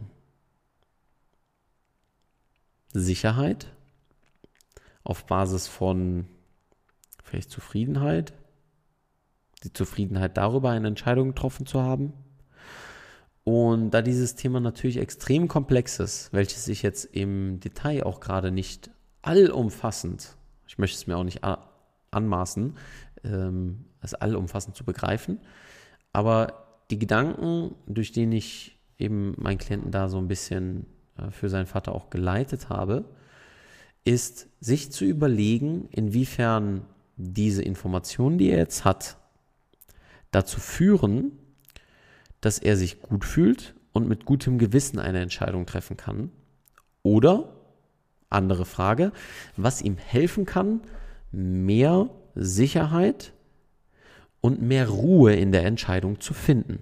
Sicherheit, auf Basis von vielleicht Zufriedenheit, die Zufriedenheit darüber, eine Entscheidung getroffen zu haben. Und da dieses Thema natürlich extrem komplex ist, welches ich jetzt im Detail auch gerade nicht allumfassend, ich möchte es mir auch nicht anmaßen, es allumfassend zu begreifen, aber die Gedanken, durch die ich eben meinen Klienten da so ein bisschen für seinen Vater auch geleitet habe, ist, sich zu überlegen, inwiefern diese Informationen, die er jetzt hat, dazu führen, dass er sich gut fühlt und mit gutem Gewissen eine Entscheidung treffen kann. Oder, andere Frage, was ihm helfen kann, mehr Sicherheit und mehr Ruhe in der Entscheidung zu finden.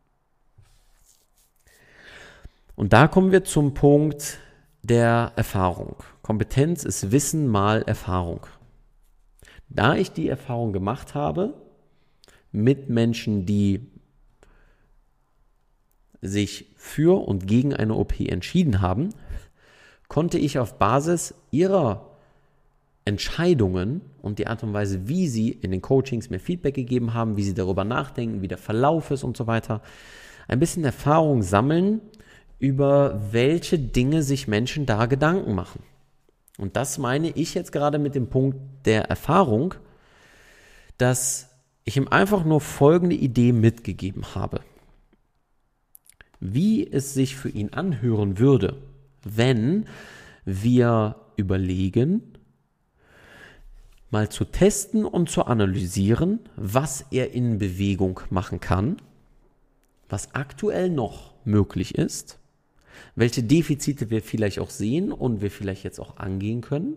Und da kommen wir zum Punkt der Erfahrung. Kompetenz ist Wissen mal Erfahrung. Da ich die Erfahrung gemacht habe mit Menschen, die sich für und gegen eine OP entschieden haben, konnte ich auf Basis ihrer Entscheidungen und die Art und Weise, wie sie in den Coachings mir Feedback gegeben haben, wie sie darüber nachdenken, wie der Verlauf ist und so weiter, ein bisschen Erfahrung sammeln, über welche Dinge sich Menschen da Gedanken machen. Und das meine ich jetzt gerade mit dem Punkt der Erfahrung, dass ich ihm einfach nur folgende Idee mitgegeben habe. Wie es sich für ihn anhören würde, wenn wir überlegen, mal zu testen und zu analysieren, was er in Bewegung machen kann, was aktuell noch möglich ist, welche Defizite wir vielleicht auch sehen und wir vielleicht jetzt auch angehen können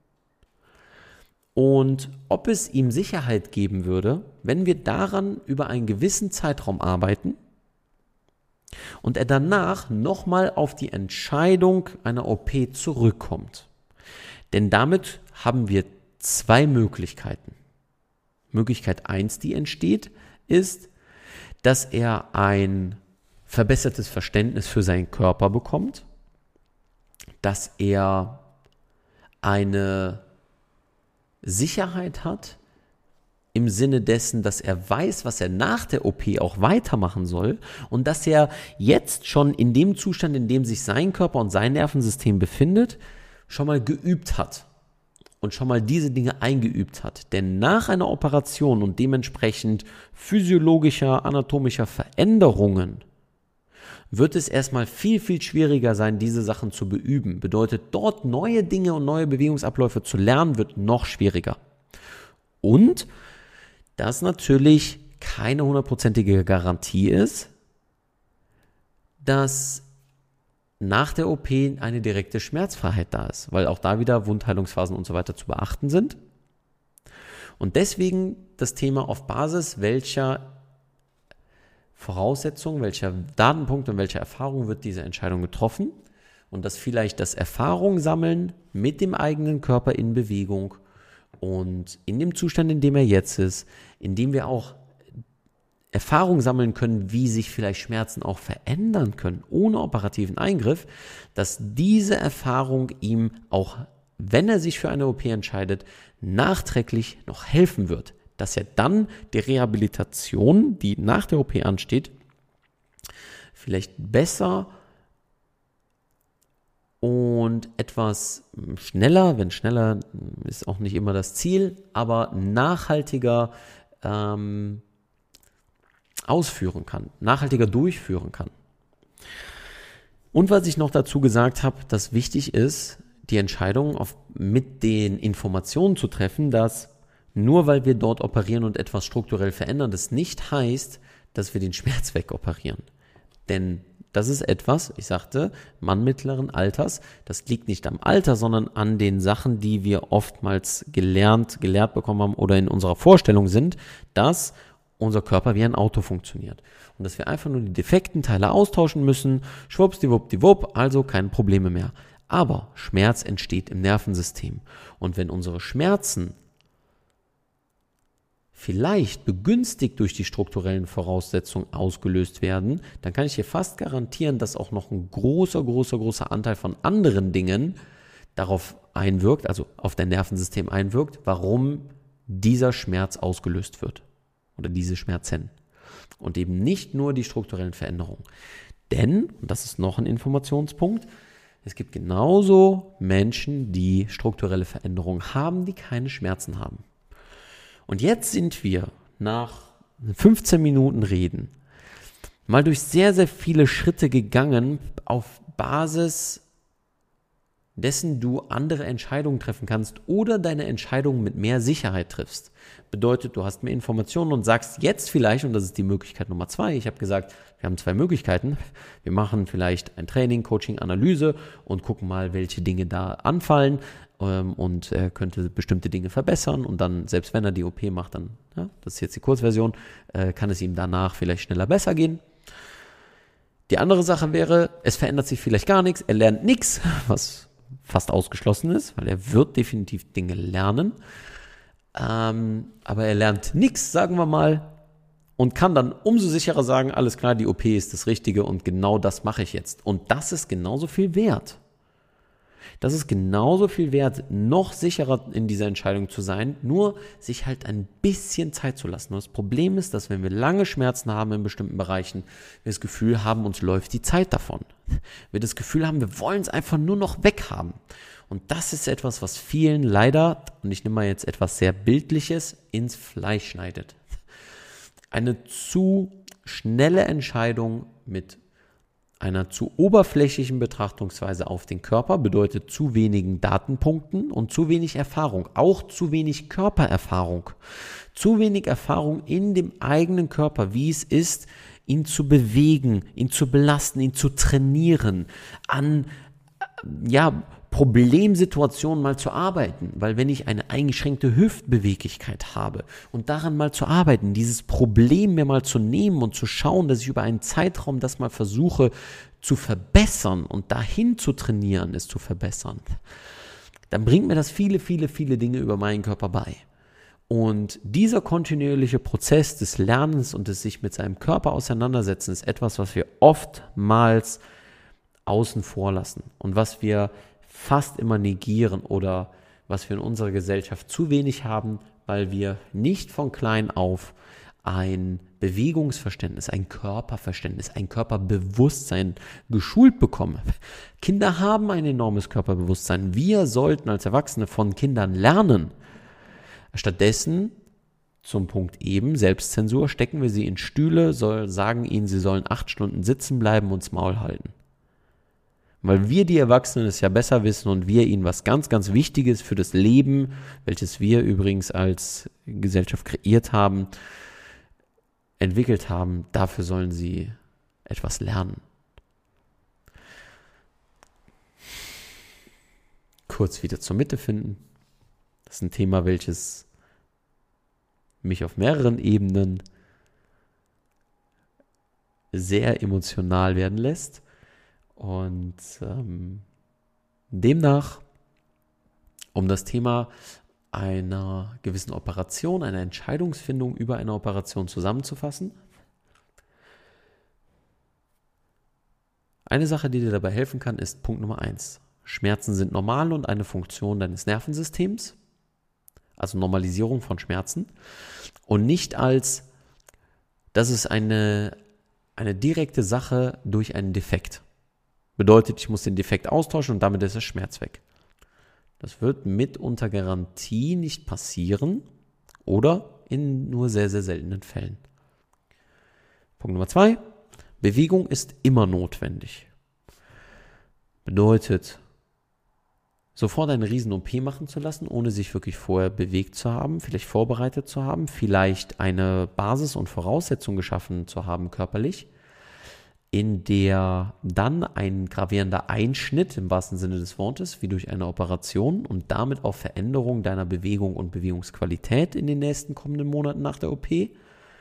und ob es ihm Sicherheit geben würde, wenn wir daran über einen gewissen Zeitraum arbeiten und er danach nochmal auf die Entscheidung einer OP zurückkommt. Denn damit haben wir zwei Möglichkeiten. Möglichkeit 1, die entsteht, ist, dass er ein verbessertes Verständnis für seinen Körper bekommt, dass er eine Sicherheit hat, im Sinne dessen, dass er weiß, was er nach der OP auch weitermachen soll und dass er jetzt schon in dem Zustand, in dem sich sein Körper und sein Nervensystem befindet, schon mal geübt hat und schon mal diese Dinge eingeübt hat. Denn nach einer Operation und dementsprechend physiologischer, anatomischer Veränderungen wird es erstmal viel, viel schwieriger sein, diese Sachen zu beüben. Bedeutet, dort neue Dinge und neue Bewegungsabläufe zu lernen, wird noch schwieriger. Und das natürlich keine 100%ige Garantie ist, dass nach der OP eine direkte Schmerzfreiheit da ist, weil auch da wieder Wundheilungsphasen und so weiter zu beachten sind. Und deswegen das Thema auf Basis welcher Voraussetzungen, welcher Datenpunkte und welcher Erfahrung wird diese Entscheidung getroffen und dass vielleicht das Erfahrung sammeln mit dem eigenen Körper in Bewegung und in dem Zustand, in dem er jetzt ist, in dem wir auch Erfahrung sammeln können, wie sich vielleicht Schmerzen auch verändern können, ohne operativen Eingriff, dass diese Erfahrung ihm auch, wenn er sich für eine OP entscheidet, nachträglich noch helfen wird, dass er dann die Rehabilitation, die nach der OP ansteht, vielleicht besser und etwas schneller, wenn schneller ist auch nicht immer das Ziel, aber nachhaltiger ausführen kann, nachhaltiger durchführen kann. Und was ich noch dazu gesagt habe, dass wichtig ist, die Entscheidung mit den Informationen zu treffen, dass nur weil wir dort operieren und etwas strukturell verändern, das nicht heißt, dass wir den Schmerz wegoperieren. Denn das ist etwas, ich sagte, Mann mittleren Alters, das liegt nicht am Alter, sondern an den Sachen, die wir oftmals gelehrt bekommen haben oder in unserer Vorstellung sind, dass unser Körper wie ein Auto funktioniert. Und dass wir einfach nur die defekten Teile austauschen müssen, schwuppsdiwuppdiwupp, also keine Probleme mehr. Aber Schmerz entsteht im Nervensystem. Und wenn unsere Schmerzen vielleicht begünstigt durch die strukturellen Voraussetzungen ausgelöst werden, dann kann ich hier fast garantieren, dass auch noch ein großer Anteil von anderen Dingen darauf einwirkt, also auf dein Nervensystem einwirkt, warum dieser Schmerz ausgelöst wird. oder diese Schmerzen und eben nicht nur die strukturellen Veränderungen. Denn, und das ist noch ein Informationspunkt, es gibt genauso Menschen, die strukturelle Veränderungen haben, die keine Schmerzen haben. Und jetzt sind wir nach 15 Minuten Reden mal durch sehr, sehr viele Schritte gegangen, auf Basis dessen du andere Entscheidungen treffen kannst oder deine Entscheidungen mit mehr Sicherheit triffst. Bedeutet, du hast mehr Informationen und sagst jetzt vielleicht, und das ist die Möglichkeit Nummer 2, ich habe gesagt, wir haben 2 Möglichkeiten. Wir machen vielleicht ein Training, Coaching, Analyse und gucken mal, welche Dinge da anfallen und er könnte bestimmte Dinge verbessern und dann, selbst wenn er die OP macht, dann, ja, das ist jetzt die Kurzversion, kann es ihm danach vielleicht schneller besser gehen. Die andere Sache wäre, es verändert sich vielleicht gar nichts, er lernt nichts, was fast ausgeschlossen ist, weil er wird definitiv Dinge lernen, aber er lernt nichts, sagen wir mal, und kann dann umso sicherer sagen, alles klar, die OP ist das Richtige und genau das mache ich jetzt. Und das ist genauso viel wert. Das ist genauso viel wert, noch sicherer in dieser Entscheidung zu sein, nur sich halt ein bisschen Zeit zu lassen. Und das Problem ist, dass wenn wir lange Schmerzen haben in bestimmten Bereichen, wir das Gefühl haben, uns läuft die Zeit davon. Wir das Gefühl haben, wir wollen es einfach nur noch weghaben. Und das ist etwas, was vielen leider, und ich nehme mal jetzt etwas sehr Bildliches, ins Fleisch schneidet. Eine zu schnelle Entscheidung mit einer zu oberflächlichen Betrachtungsweise auf den Körper bedeutet zu wenigen Datenpunkten und zu wenig Erfahrung, auch zu wenig Körpererfahrung. Zu wenig Erfahrung in dem eigenen Körper, wie es ist, ihn zu bewegen, ihn zu belasten, ihn zu trainieren, an Problemsituationen mal zu arbeiten, weil wenn ich eine eingeschränkte Hüftbeweglichkeit habe und daran mal zu arbeiten, dieses Problem mir mal zu nehmen und zu schauen, dass ich über einen Zeitraum das mal versuche zu verbessern und dahin zu trainieren, es zu verbessern, dann bringt mir das viele, viele, viele Dinge über meinen Körper bei. Und dieser kontinuierliche Prozess des Lernens und des sich mit seinem Körper auseinandersetzen ist etwas, was wir oftmals außen vor lassen und was wir fast immer negieren oder was wir in unserer Gesellschaft zu wenig haben, weil wir nicht von klein auf ein Bewegungsverständnis, ein Körperverständnis, ein Körperbewusstsein geschult bekommen. Kinder haben ein enormes Körperbewusstsein. Wir sollten als Erwachsene von Kindern lernen. Stattdessen, zum Punkt eben, Selbstzensur, stecken wir sie in Stühle, sagen ihnen, sie sollen 8 Stunden sitzen bleiben und das Maul halten. Weil wir die Erwachsenen es ja besser wissen und wir ihnen was ganz, ganz Wichtiges für das Leben, welches wir übrigens als Gesellschaft kreiert haben, entwickelt haben, dafür sollen sie etwas lernen. Kurz wieder zur Mitte finden. Das ist ein Thema, welches mich auf mehreren Ebenen sehr emotional werden lässt. Und demnach, um das Thema einer gewissen Operation, einer Entscheidungsfindung über eine Operation zusammenzufassen, eine Sache, die dir dabei helfen kann, ist Punkt Nummer 1. Schmerzen sind normal und eine Funktion deines Nervensystems, also Normalisierung von Schmerzen, und nicht als, das ist eine direkte Sache durch einen Defekt. Bedeutet, ich muss den Defekt austauschen und damit ist der Schmerz weg. Das wird mit unter Garantie nicht passieren oder in nur sehr, sehr seltenen Fällen. Punkt Nummer 2. Bewegung ist immer notwendig. Bedeutet, sofort eine riesen OP machen zu lassen, ohne sich wirklich vorher bewegt zu haben, vielleicht vorbereitet zu haben, vielleicht eine Basis und Voraussetzung geschaffen zu haben körperlich, in der dann ein gravierender Einschnitt im wahrsten Sinne des Wortes, wie durch eine Operation und damit auch Veränderung deiner Bewegung und Bewegungsqualität in den nächsten kommenden Monaten nach der OP. Jetzt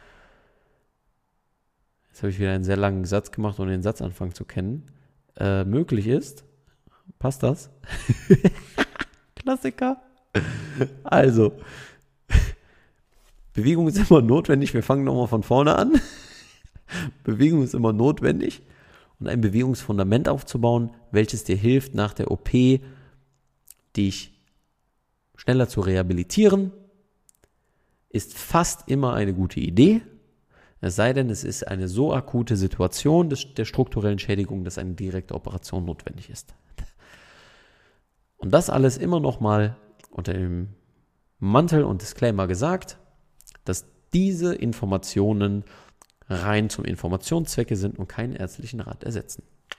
habe ich wieder einen sehr langen Satz gemacht, ohne den Satzanfang zu kennen. Möglich ist. Passt das? Klassiker. Also, Bewegung ist immer notwendig. Wir fangen nochmal von vorne an. Bewegung ist immer notwendig und ein Bewegungsfundament aufzubauen, welches dir hilft, nach der OP dich schneller zu rehabilitieren, ist fast immer eine gute Idee, es sei denn, es ist eine so akute Situation der strukturellen Schädigung, dass eine direkte Operation notwendig ist. Und das alles immer noch mal unter dem Mantel und Disclaimer gesagt, dass diese Informationen rein zum Informationszwecke sind und keinen ärztlichen Rat ersetzen.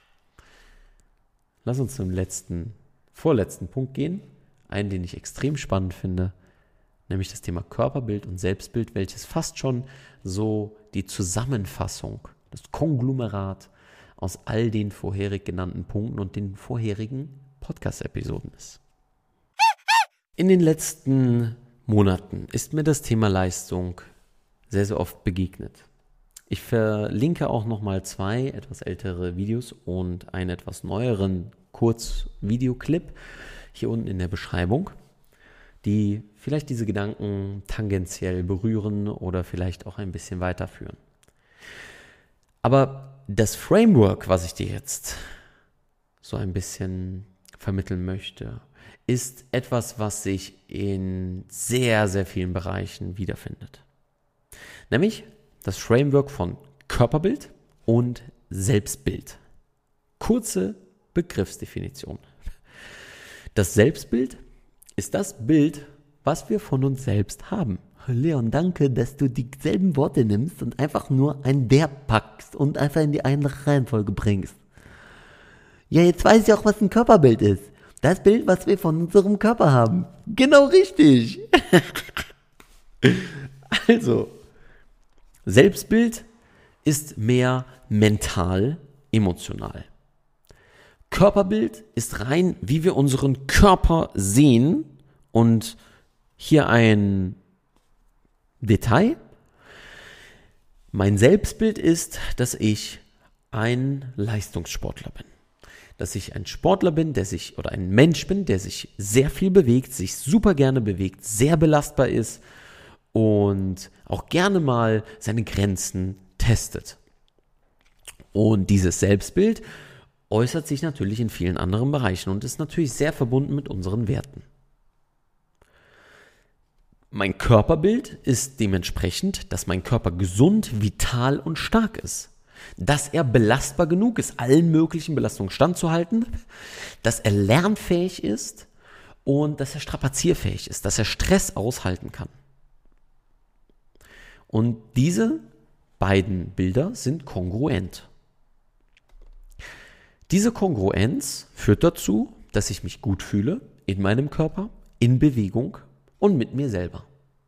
Lass uns zum vorletzten Punkt gehen, einen, den ich extrem spannend finde, nämlich das Thema Körperbild und Selbstbild, welches fast schon so die Zusammenfassung, das Konglomerat aus all den vorherig genannten Punkten und den vorherigen Podcast-Episoden ist. In den letzten Monaten ist mir das Thema Leistung sehr, sehr oft begegnet. Ich verlinke auch nochmal 2 etwas ältere Videos und einen etwas neueren Kurzvideoclip hier unten in der Beschreibung, die vielleicht diese Gedanken tangentiell berühren oder vielleicht auch ein bisschen weiterführen. Aber das Framework, was ich dir jetzt so ein bisschen vermitteln möchte, ist etwas, was sich in sehr, sehr vielen Bereichen wiederfindet. Nämlich das Framework von Körperbild und Selbstbild. Kurze Begriffsdefinition. Das Selbstbild ist das Bild, was wir von uns selbst haben. Leon, danke, dass du dieselben Worte nimmst und einfach nur ein Verb packst und einfach in die eine Reihenfolge bringst. Ja, jetzt weiß ich auch, was ein Körperbild ist. Das Bild, was wir von unserem Körper haben. Genau richtig. Also, Selbstbild ist mehr mental, emotional. Körperbild ist rein, wie wir unseren Körper sehen. Und hier ein Detail. Mein Selbstbild ist, dass ich ein Leistungssportler bin. Dass ich ein Sportler bin, oder ein Mensch bin, der sich sehr viel bewegt, sich super gerne bewegt, sehr belastbar ist und auch gerne mal seine Grenzen testet. Und dieses Selbstbild äußert sich natürlich in vielen anderen Bereichen und ist natürlich sehr verbunden mit unseren Werten. Mein Körperbild ist dementsprechend, dass mein Körper gesund, vital und stark ist. Dass er belastbar genug ist, allen möglichen Belastungen standzuhalten, dass er lernfähig ist und dass er strapazierfähig ist, dass er Stress aushalten kann. Und diese beiden Bilder sind kongruent. Diese Kongruenz führt dazu, dass ich mich gut fühle in meinem Körper, in Bewegung und mit mir selber.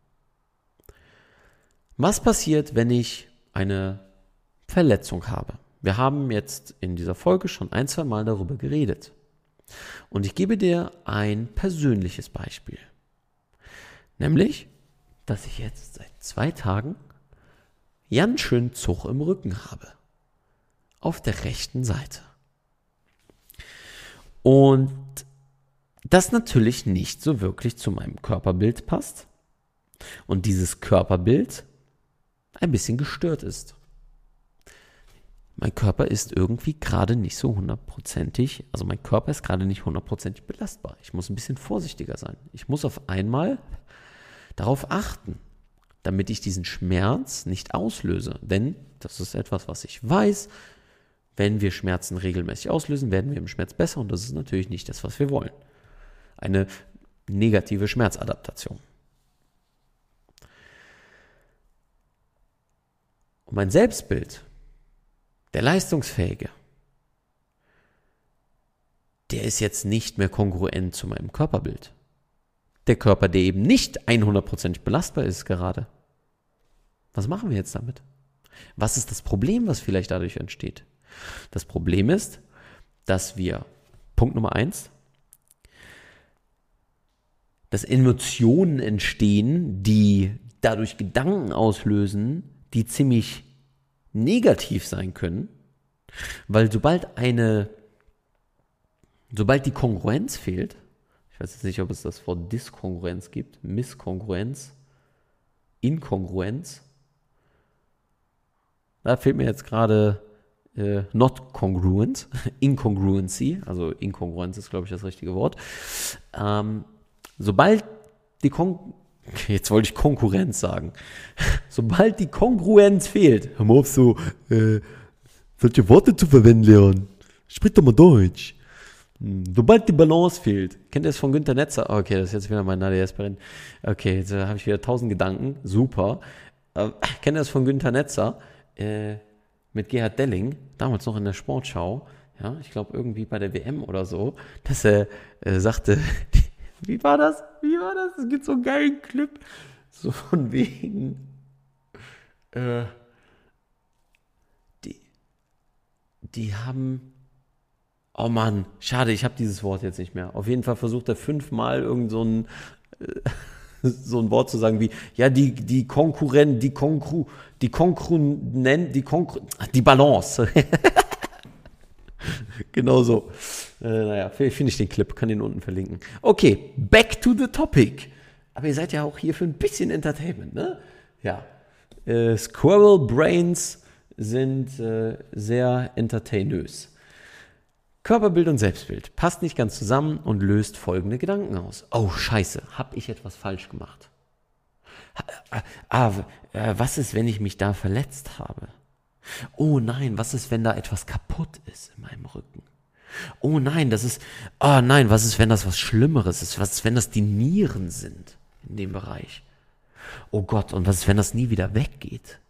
Was passiert, wenn ich eine Verletzung habe? Wir haben jetzt in dieser Folge schon 1-2 Mal darüber geredet. Und ich gebe dir ein persönliches Beispiel. Nämlich, dass ich jetzt seit 2 Tagen ganz schön Zug im Rücken habe. Auf der rechten Seite. Und das natürlich nicht so wirklich zu meinem Körperbild passt. Und dieses Körperbild ein bisschen gestört ist. Mein Körper ist irgendwie gerade nicht so 100%, also mein Körper ist gerade nicht 100% belastbar. Ich muss ein bisschen vorsichtiger sein. Ich muss auf einmal darauf achten, damit ich diesen Schmerz nicht auslöse. Denn das ist etwas, was ich weiß. Wenn wir Schmerzen regelmäßig auslösen, werden wir im Schmerz besser und das ist natürlich nicht das, was wir wollen. Eine negative Schmerzadaptation. Und mein Selbstbild, der Leistungsfähige, der ist jetzt nicht mehr kongruent zu meinem Körperbild. Der Körper, der eben nicht 100% belastbar ist gerade. Was machen wir jetzt damit? Was ist das Problem, was vielleicht dadurch entsteht? Das Problem ist, dass wir, Punkt Nummer 1, dass Emotionen entstehen, die dadurch Gedanken auslösen, die ziemlich negativ sein können, weil sobald die Kongruenz fehlt, ich weiß jetzt nicht, ob es das Wort Diskongruenz gibt, Misskongruenz, Inkongruenz, da fehlt mir jetzt gerade not congruent, Incongruency, also Inkongruenz ist, glaube ich, das richtige Wort. Sobald die Okay, jetzt wollte ich Konkurrenz sagen. Sobald die Kongruenz fehlt, hör mal auf so, solche Worte zu verwenden, Leon. Sprich doch mal Deutsch. Sobald die Balance fehlt. Kennt ihr das von Günter Netzer? Okay, das ist jetzt wieder mein ADS-Brenn. Okay, jetzt habe ich wieder 1000 Gedanken. Super. Kennt ihr das von Günter Netzer? Mit Gerhard Delling, damals noch in der Sportschau. Ja, ich glaube irgendwie bei der WM oder so, dass er sagte, wie war das? Es gibt so einen geilen Clip. So von wegen, die haben, oh Mann, schade, ich habe dieses Wort jetzt nicht mehr. Auf jeden Fall versucht er 5-mal irgend so ein Wort zu sagen wie, ja, die Balance. Genau so. Naja, finde ich den Clip, kann den unten verlinken. Okay, back to the topic. Aber ihr seid ja auch hier für ein bisschen Entertainment, ne? Ja. Squirrel Brains sind sehr entertainös. Körperbild und Selbstbild passt nicht ganz zusammen und löst folgende Gedanken aus. Oh, scheiße, habe ich etwas falsch gemacht? Was ist, wenn ich mich da verletzt habe? Oh nein, was ist, wenn da etwas kaputt ist in meinem Rücken? Oh nein, was ist, wenn das was Schlimmeres ist? Was ist, wenn das die Nieren sind in dem Bereich? Oh Gott, und was ist, wenn das nie wieder weggeht?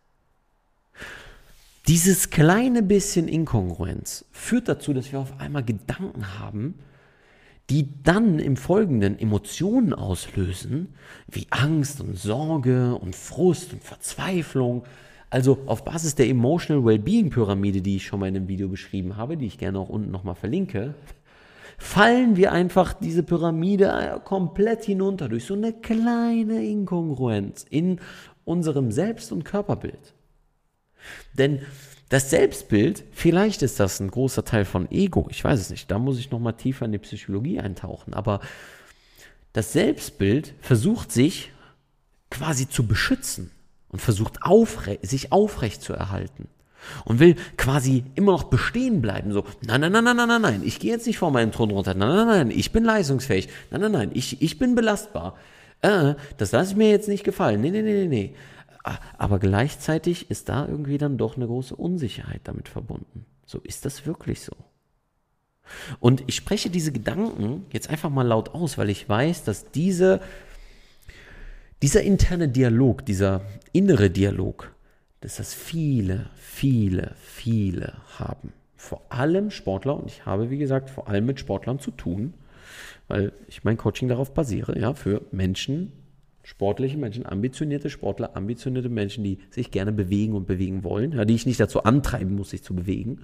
Dieses kleine bisschen Inkongruenz führt dazu, dass wir auf einmal Gedanken haben, die dann im Folgenden Emotionen auslösen, wie Angst und Sorge und Frust und Verzweiflung. Also auf Basis der Emotional Wellbeing Pyramide, die ich schon mal in einem Video beschrieben habe, die ich gerne auch unten nochmal verlinke, fallen wir einfach diese Pyramide komplett hinunter durch so eine kleine Inkongruenz in unserem Selbst- und Körperbild. Denn das Selbstbild, vielleicht ist das ein großer Teil von Ego, ich weiß es nicht, da muss ich nochmal tiefer in die Psychologie eintauchen, aber das Selbstbild versucht sich quasi zu beschützen und versucht sich aufrecht zu erhalten und will quasi immer noch bestehen bleiben, so, nein, ich gehe jetzt nicht vor meinen Thron runter, nein, ich bin leistungsfähig, nein, ich bin belastbar, das lasse ich mir jetzt nicht gefallen, nee. Aber gleichzeitig ist da irgendwie dann doch eine große Unsicherheit damit verbunden. So, ist das wirklich so? Und ich spreche diese Gedanken jetzt einfach mal laut aus, weil ich weiß, dass dieser interne Dialog, dieser innere Dialog, dass das viele haben. Vor allem Sportler, und ich habe, wie gesagt, vor allem mit Sportlern zu tun, weil ich mein Coaching darauf basiere, ja, für Menschen, sportliche Menschen, ambitionierte Sportler, ambitionierte Menschen, die sich gerne bewegen und bewegen wollen, ja, die ich nicht dazu antreiben muss, sich zu bewegen,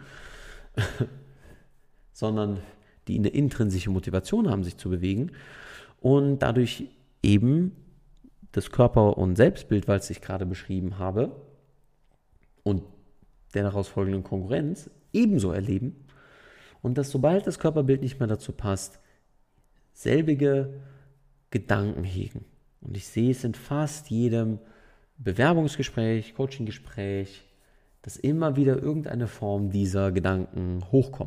sondern die eine intrinsische Motivation haben, sich zu bewegen und dadurch eben das Körper- und Selbstbild, weil ich gerade beschrieben habe, und der daraus folgenden Konkurrenz ebenso erleben und dass sobald das Körperbild nicht mehr dazu passt, selbige Gedanken hegen. Und ich sehe es in fast jedem Bewerbungsgespräch, Coachinggespräch, dass immer wieder irgendeine Form dieser Gedanken hochkommen.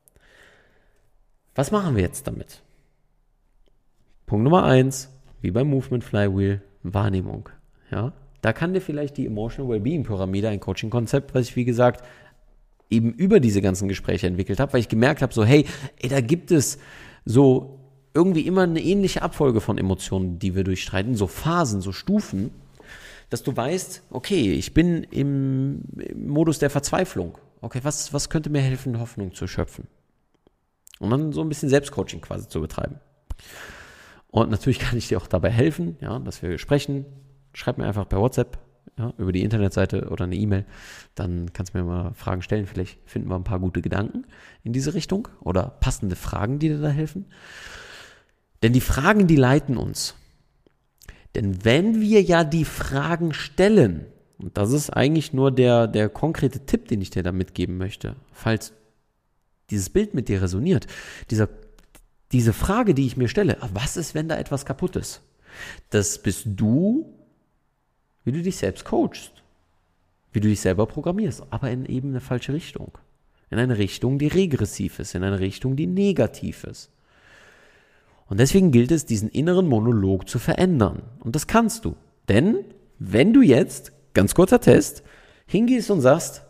Was machen wir jetzt damit? Punkt Nummer 1, wie beim Movement Flywheel, Wahrnehmung. Ja? Da kann dir vielleicht die Emotional Wellbeing Pyramide, ein Coaching-Konzept, was ich wie gesagt eben über diese ganzen Gespräche entwickelt habe, weil ich gemerkt habe, so hey, da gibt es so irgendwie immer eine ähnliche Abfolge von Emotionen, die wir durchstreiten, so Phasen, so Stufen, dass du weißt, okay, ich bin im Modus der Verzweiflung. Okay, was könnte mir helfen, Hoffnung zu schöpfen? Und dann so ein bisschen Selbstcoaching quasi zu betreiben. Und natürlich kann ich dir auch dabei helfen, ja, dass wir sprechen. Schreib mir einfach per WhatsApp, ja, über die Internetseite oder eine E-Mail. Dann kannst du mir mal Fragen stellen. Vielleicht finden wir ein paar gute Gedanken in diese Richtung oder passende Fragen, die dir da helfen. Denn die Fragen, die leiten uns. Denn wenn wir ja die Fragen stellen, und das ist eigentlich nur der konkrete Tipp, den ich dir da mitgeben möchte, falls dieses Bild mit dir resoniert, diese Frage, die ich mir stelle, was ist, wenn da etwas kaputt ist? Das bist du, wie du dich selbst coachst, wie du dich selber programmierst, aber in eben eine falsche Richtung. In eine Richtung, die regressiv ist, in eine Richtung, die negativ ist. Und deswegen gilt es, diesen inneren Monolog zu verändern. Und das kannst du. Denn wenn du jetzt, ganz kurzer Test, hingehst und sagst,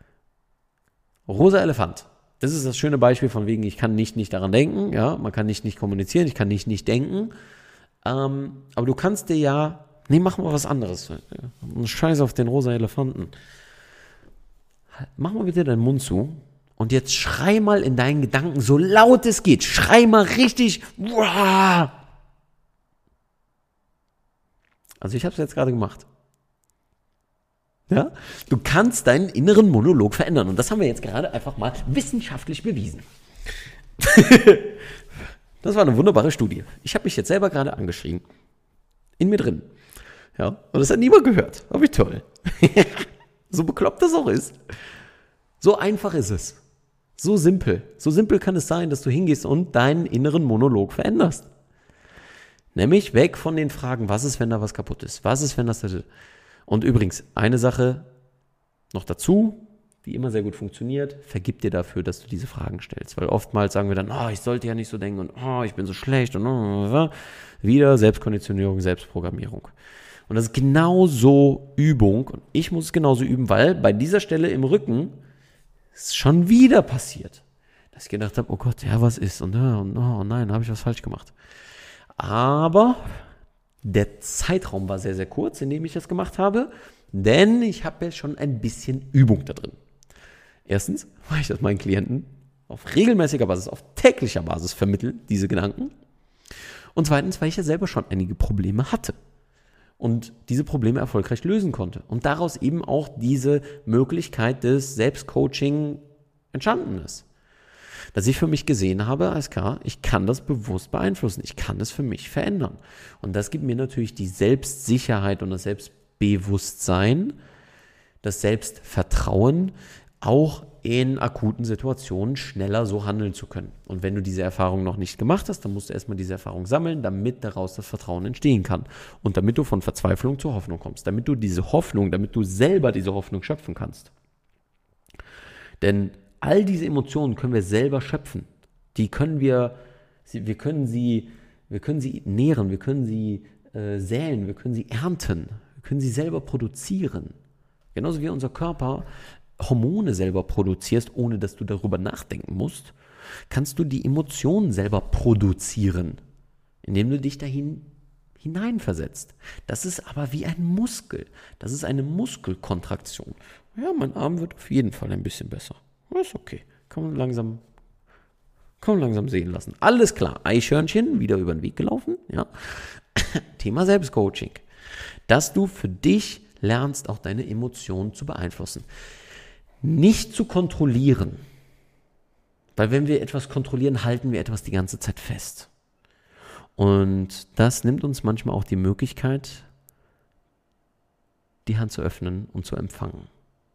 rosa Elefant. Das ist das schöne Beispiel von wegen, ich kann nicht daran denken. Ja, man kann nicht kommunizieren, ich kann nicht denken. Aber du kannst dir ja, mach mal was anderes. Scheiß auf den rosa Elefanten. Mach mal bitte deinen Mund zu und jetzt schrei mal in deinen Gedanken, so laut es geht. Schrei mal richtig. Also ich habe es jetzt gerade gemacht. Ja? Du kannst deinen inneren Monolog verändern. Und das haben wir jetzt gerade einfach mal wissenschaftlich bewiesen. Das war eine wunderbare Studie. Ich habe mich jetzt selber gerade angeschrien. In mir drin. Ja? Und das hat niemand gehört. Aber wie toll. So bekloppt das auch ist. So einfach ist es. So simpel. So simpel kann es sein, dass du hingehst und deinen inneren Monolog veränderst. Nämlich weg von den Fragen, was ist, wenn da was kaputt ist? Was ist, wenn das... Und übrigens, eine Sache noch dazu, die immer sehr gut funktioniert, vergib dir dafür, dass du diese Fragen stellst. Weil oftmals sagen wir dann, ich sollte ja nicht so denken und ich bin so schlecht und wieder Selbstkonditionierung, Selbstprogrammierung. Und das ist genauso Übung und ich muss es genauso üben, weil bei dieser Stelle im Rücken ist schon wieder passiert, dass ich gedacht habe, oh Gott, ja, was ist? Und oh nein, habe ich was falsch gemacht. Aber der Zeitraum war sehr, sehr kurz, in dem ich das gemacht habe, denn ich habe ja schon ein bisschen Übung da drin. Erstens, weil ich das meinen Klienten auf regelmäßiger Basis, auf täglicher Basis vermittle, diese Gedanken. Und zweitens, weil ich ja selber schon einige Probleme hatte und diese Probleme erfolgreich lösen konnte. Und daraus eben auch diese Möglichkeit des Selbstcoaching entstanden ist. Dass ich für mich gesehen habe, alles klar, ich kann das bewusst beeinflussen, ich kann es für mich verändern. Und das gibt mir natürlich die Selbstsicherheit und das Selbstbewusstsein, das Selbstvertrauen, auch in akuten Situationen schneller so handeln zu können. Und wenn du diese Erfahrung noch nicht gemacht hast, dann musst du erstmal diese Erfahrung sammeln, damit daraus das Vertrauen entstehen kann. Und damit du von Verzweiflung zur Hoffnung kommst, damit du selber diese Hoffnung schöpfen kannst. Denn all diese Emotionen können wir selber schöpfen. Wir können sie nähren, wir können sie säen, wir können sie ernten, wir können sie selber produzieren. Genauso wie unser Körper Hormone selber produzierst, ohne dass du darüber nachdenken musst, kannst du die Emotionen selber produzieren, indem du dich dahin hineinversetzt. Das ist aber wie ein Muskel. Das ist eine Muskelkontraktion. Ja, mein Arm wird auf jeden Fall ein bisschen besser. Ist okay. Kann man langsam sehen lassen. Alles klar. Eichhörnchen, wieder über den Weg gelaufen. Ja. Thema Selbstcoaching. Dass du für dich lernst, auch deine Emotionen zu beeinflussen. Nicht zu kontrollieren. Weil wenn wir etwas kontrollieren, halten wir etwas die ganze Zeit fest. Und das nimmt uns manchmal auch die Möglichkeit, die Hand zu öffnen und zu empfangen.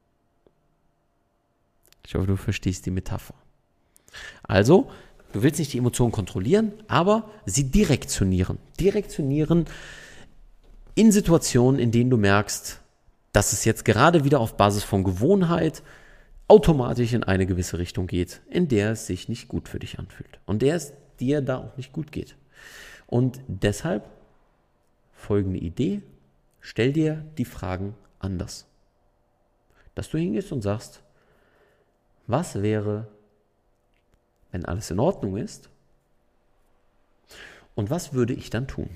Ich hoffe, du verstehst die Metapher. Also, du willst nicht die Emotionen kontrollieren, aber sie direktionieren. Direktionieren in Situationen, in denen du merkst, dass es jetzt gerade wieder auf Basis von Gewohnheit automatisch in eine gewisse Richtung geht, in der es sich nicht gut für dich anfühlt und der es dir da auch nicht gut geht. Und deshalb folgende Idee, stell dir die Fragen anders. Dass du hingehst und sagst, was wäre, wenn alles in Ordnung ist? Und was würde ich dann tun?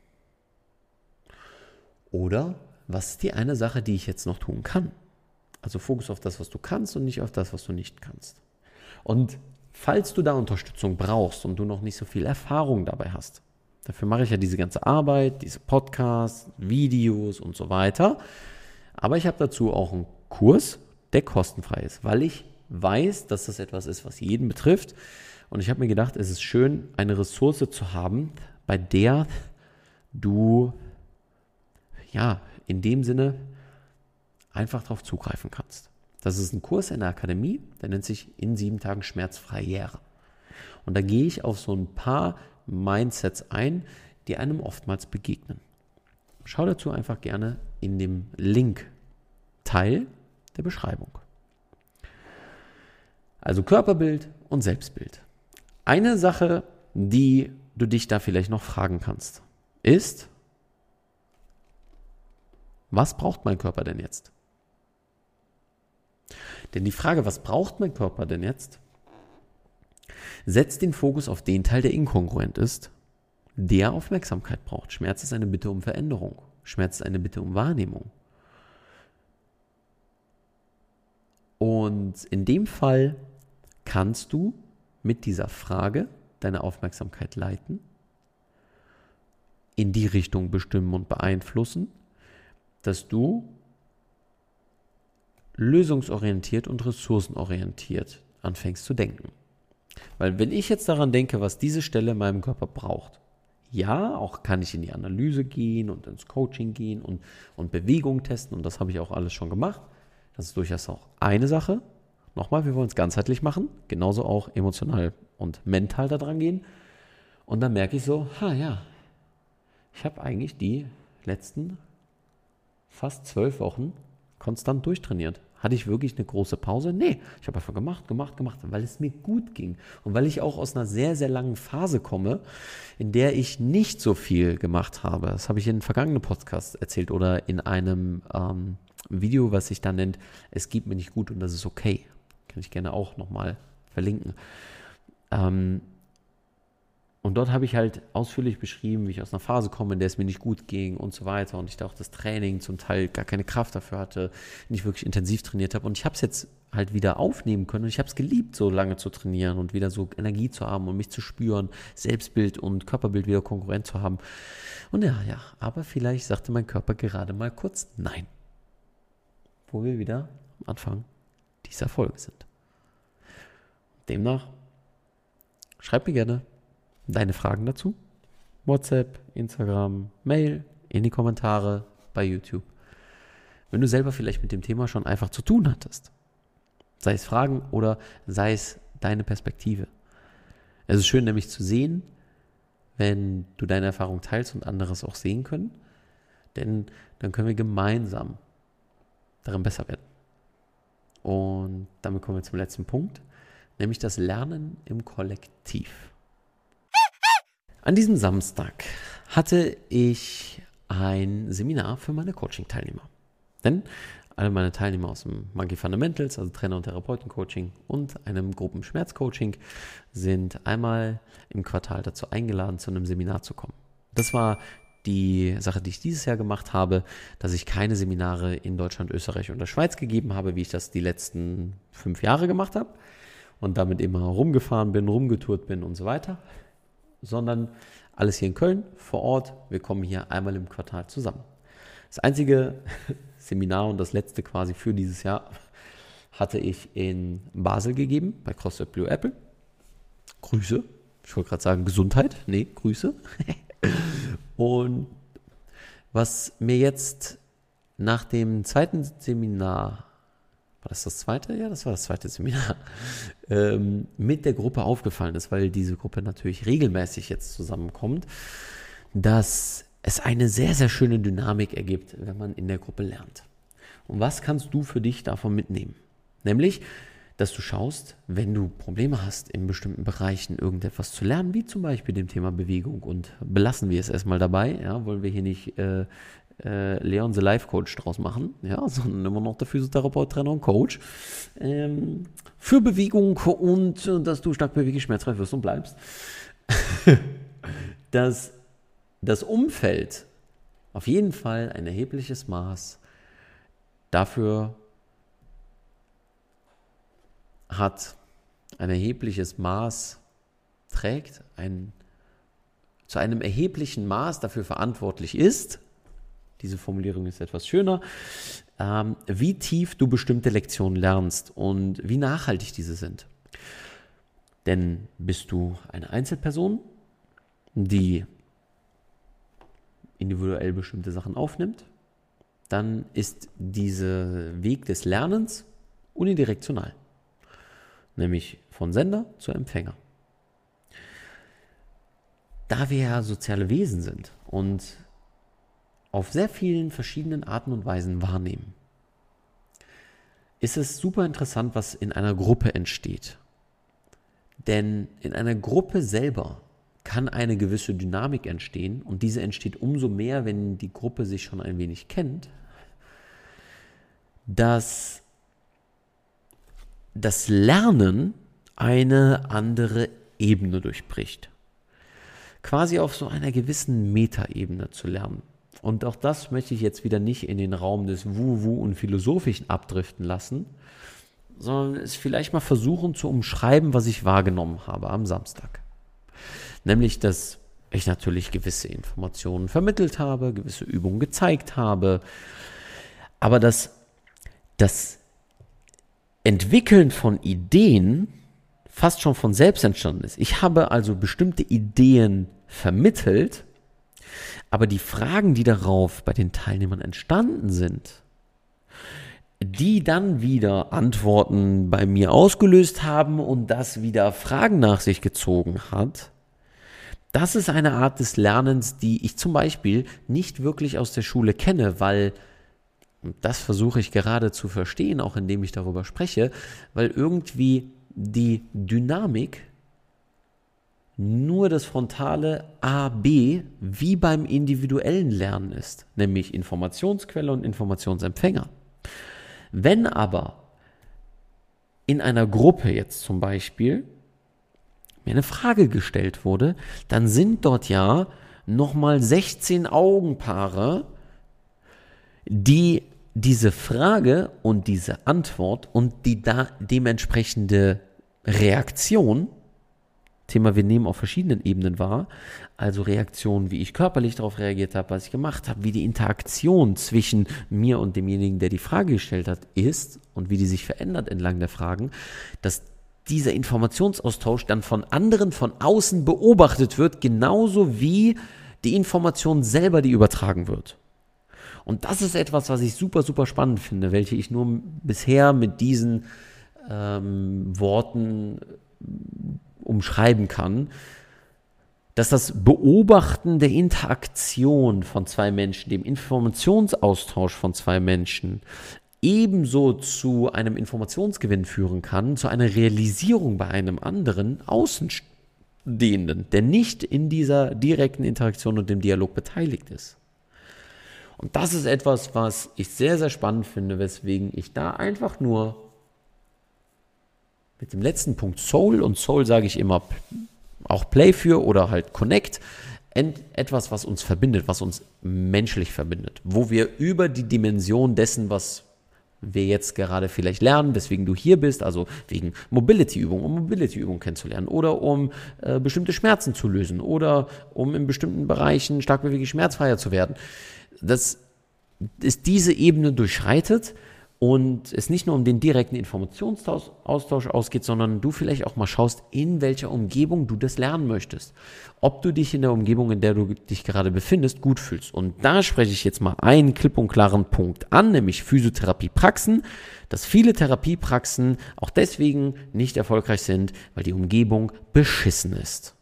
Oder was ist die eine Sache, die ich jetzt noch tun kann? Also Fokus auf das, was du kannst und nicht auf das, was du nicht kannst. Und falls du da Unterstützung brauchst und du noch nicht so viel Erfahrung dabei hast, dafür mache ich ja diese ganze Arbeit, diese Podcasts, Videos und so weiter. Aber ich habe dazu auch einen Kurs, der kostenfrei ist, weil ich weiß, dass das etwas ist, was jeden betrifft. Und ich habe mir gedacht, es ist schön, eine Ressource zu haben, bei der du in dem Sinne einfach darauf zugreifen kannst. Das ist ein Kurs in der Akademie, der nennt sich in 7 Tagen schmerzfrei Jahre. Und da gehe ich auf so ein paar Mindsets ein, die einem oftmals begegnen. Schau dazu einfach gerne in dem Link-Teil der Beschreibung. Also Körperbild und Selbstbild. Eine Sache, die du dich da vielleicht noch fragen kannst, ist, was braucht mein Körper denn jetzt? Denn die Frage, was braucht mein Körper denn jetzt, setzt den Fokus auf den Teil, der inkongruent ist, der Aufmerksamkeit braucht. Schmerz ist eine Bitte um Veränderung. Schmerz ist eine Bitte um Wahrnehmung. Und in dem Fall kannst du mit dieser Frage deine Aufmerksamkeit leiten, in die Richtung bestimmen und beeinflussen, dass du lösungsorientiert und ressourcenorientiert anfängst zu denken. Weil wenn ich jetzt daran denke, was diese Stelle in meinem Körper braucht, ja, auch kann ich in die Analyse gehen und ins Coaching gehen und Bewegung testen und das habe ich auch alles schon gemacht. Das ist durchaus auch eine Sache. Nochmal, wir wollen es ganzheitlich machen, genauso auch emotional und mental da dran gehen. Und dann merke ich so, ich habe eigentlich die letzten fast 12 Wochen konstant durchtrainiert. Hatte ich wirklich eine große Pause? Nee, ich habe einfach gemacht, weil es mir gut ging. Und weil ich auch aus einer sehr, sehr langen Phase komme, in der ich nicht so viel gemacht habe. Das habe ich in vergangenen Podcasts erzählt oder in einem Video, was sich da nennt, es geht mir nicht gut und das ist okay. Kann ich gerne auch nochmal verlinken. Und dort habe ich halt ausführlich beschrieben, wie ich aus einer Phase komme, in der es mir nicht gut ging und so weiter. Und ich da auch das Training zum Teil gar keine Kraft dafür hatte, nicht wirklich intensiv trainiert habe. Und ich habe es jetzt halt wieder aufnehmen können. Und ich habe es geliebt, so lange zu trainieren und wieder so Energie zu haben und mich zu spüren, Selbstbild und Körperbild wieder konkurrent zu haben. Und aber vielleicht sagte mein Körper gerade mal kurz Nein. Wo wir wieder am Anfang dieser Folge sind. Demnach, schreib mir gerne deine Fragen dazu. WhatsApp, Instagram, Mail, in die Kommentare bei YouTube. Wenn du selber vielleicht mit dem Thema schon einfach zu tun hattest. Sei es Fragen oder sei es deine Perspektive. Es ist schön nämlich zu sehen, wenn du deine Erfahrung teilst und andere es auch sehen können. Denn dann können wir gemeinsam darin besser werden. Und damit kommen wir zum letzten Punkt, nämlich das Lernen im Kollektiv. An diesem Samstag hatte ich ein Seminar für meine Coaching-Teilnehmer. Denn alle meine Teilnehmer aus dem Monkey Fundamentals, also Trainer- und Therapeuten-Coaching und einem Gruppenschmerz-Coaching sind einmal im Quartal dazu eingeladen, zu einem Seminar zu kommen. Das war die Sache, die ich dieses Jahr gemacht habe, dass ich keine Seminare in Deutschland, Österreich und der Schweiz gegeben habe, wie ich das die letzten 5 Jahre gemacht habe und damit immer rumgefahren bin, rumgetourt bin und so weiter, sondern alles hier in Köln vor Ort. Wir kommen hier einmal im Quartal zusammen. Das einzige Seminar und das letzte quasi für dieses Jahr hatte ich in Basel gegeben, bei CrossFit Blue Apple. Grüße. Ich wollte gerade sagen Gesundheit. Nee, Grüße. Und was mir jetzt nach dem zweiten Seminar, war das das zweite? Ja, das war das zweite Seminar, mit der Gruppe aufgefallen ist, weil diese Gruppe natürlich regelmäßig jetzt zusammenkommt, dass es eine sehr, sehr schöne Dynamik ergibt, wenn man in der Gruppe lernt. Und was kannst du für dich davon mitnehmen? Nämlich, dass du schaust, wenn du Probleme hast, in bestimmten Bereichen irgendetwas zu lernen, wie zum Beispiel dem Thema Bewegung, und belassen wir es erstmal dabei, ja, wollen wir hier nicht Leon the Life Coach draus machen, ja, sondern immer noch der Physiotherapeut, Trainer und Coach für Bewegung und dass du stark beweglich, schmerzfrei wirst und bleibst, dass das Umfeld auf jeden Fall ein erhebliches Maß dafür hat, ein erhebliches Maß trägt, zu einem erheblichen Maß dafür verantwortlich ist, diese Formulierung ist etwas schöner, wie tief du bestimmte Lektionen lernst und wie nachhaltig diese sind. Denn bist du eine Einzelperson, die individuell bestimmte Sachen aufnimmt, dann ist dieser Weg des Lernens unidirektional, nämlich von Sender zu Empfänger. Da wir ja soziale Wesen sind und auf sehr vielen verschiedenen Arten und Weisen wahrnehmen, ist es super interessant, was in einer Gruppe entsteht. Denn in einer Gruppe selber kann eine gewisse Dynamik entstehen und diese entsteht umso mehr, wenn die Gruppe sich schon ein wenig kennt, dass das Lernen eine andere Ebene durchbricht. Quasi auf so einer gewissen Metaebene zu lernen. Und auch das möchte ich jetzt wieder nicht in den Raum des Wu-Wu und Philosophischen abdriften lassen, sondern es vielleicht mal versuchen zu umschreiben, was ich wahrgenommen habe am Samstag. Nämlich, dass ich natürlich gewisse Informationen vermittelt habe, gewisse Übungen gezeigt habe, aber dass das Entwickeln von Ideen fast schon von selbst entstanden ist. Ich habe also bestimmte Ideen vermittelt, aber die Fragen, die darauf bei den Teilnehmern entstanden sind, die dann wieder Antworten bei mir ausgelöst haben und das wieder Fragen nach sich gezogen hat, das ist eine Art des Lernens, die ich zum Beispiel nicht wirklich aus der Schule kenne, weil, und das versuche ich gerade zu verstehen, auch indem ich darüber spreche, weil irgendwie die Dynamik nur das frontale A-B wie beim individuellen Lernen ist, nämlich Informationsquelle und Informationsempfänger. Wenn aber in einer Gruppe jetzt zum Beispiel mir eine Frage gestellt wurde, dann sind dort ja nochmal 16 Augenpaare, die diese Frage und diese Antwort und die dementsprechende Reaktion, Thema, wir nehmen auf verschiedenen Ebenen wahr, also Reaktionen, wie ich körperlich darauf reagiert habe, was ich gemacht habe, wie die Interaktion zwischen mir und demjenigen, der die Frage gestellt hat, ist und wie die sich verändert entlang der Fragen, dass dieser Informationsaustausch dann von anderen von außen beobachtet wird, genauso wie die Information selber, die übertragen wird. Und das ist etwas, was ich super, super spannend finde, welche ich nur bisher mit diesen Worten umschreiben kann, dass das Beobachten der Interaktion von zwei Menschen, dem Informationsaustausch von zwei Menschen ebenso zu einem Informationsgewinn führen kann, zu einer Realisierung bei einem anderen Außenstehenden, der nicht in dieser direkten Interaktion und dem Dialog beteiligt ist. Und das ist etwas, was ich sehr, sehr spannend finde, weswegen ich da einfach nur mit dem letzten Punkt Soul, und Soul sage ich immer auch Play für oder halt Connect, etwas, was uns verbindet, was uns menschlich verbindet, wo wir über die Dimension dessen, was wir jetzt gerade vielleicht lernen, weswegen du hier bist, also wegen Mobility-Übungen, um Mobility-Übungen kennenzulernen oder um bestimmte Schmerzen zu lösen oder um in bestimmten Bereichen starkbeweglich schmerzfreier zu werden, dass es diese Ebene durchschreitet und es nicht nur um den direkten Informationsaustausch ausgeht, sondern du vielleicht auch mal schaust, in welcher Umgebung du das lernen möchtest. Ob du dich in der Umgebung, in der du dich gerade befindest, gut fühlst. Und da spreche ich jetzt mal einen klipp und klaren Punkt an, nämlich Physiotherapiepraxen, dass viele Therapiepraxen auch deswegen nicht erfolgreich sind, weil die Umgebung beschissen ist.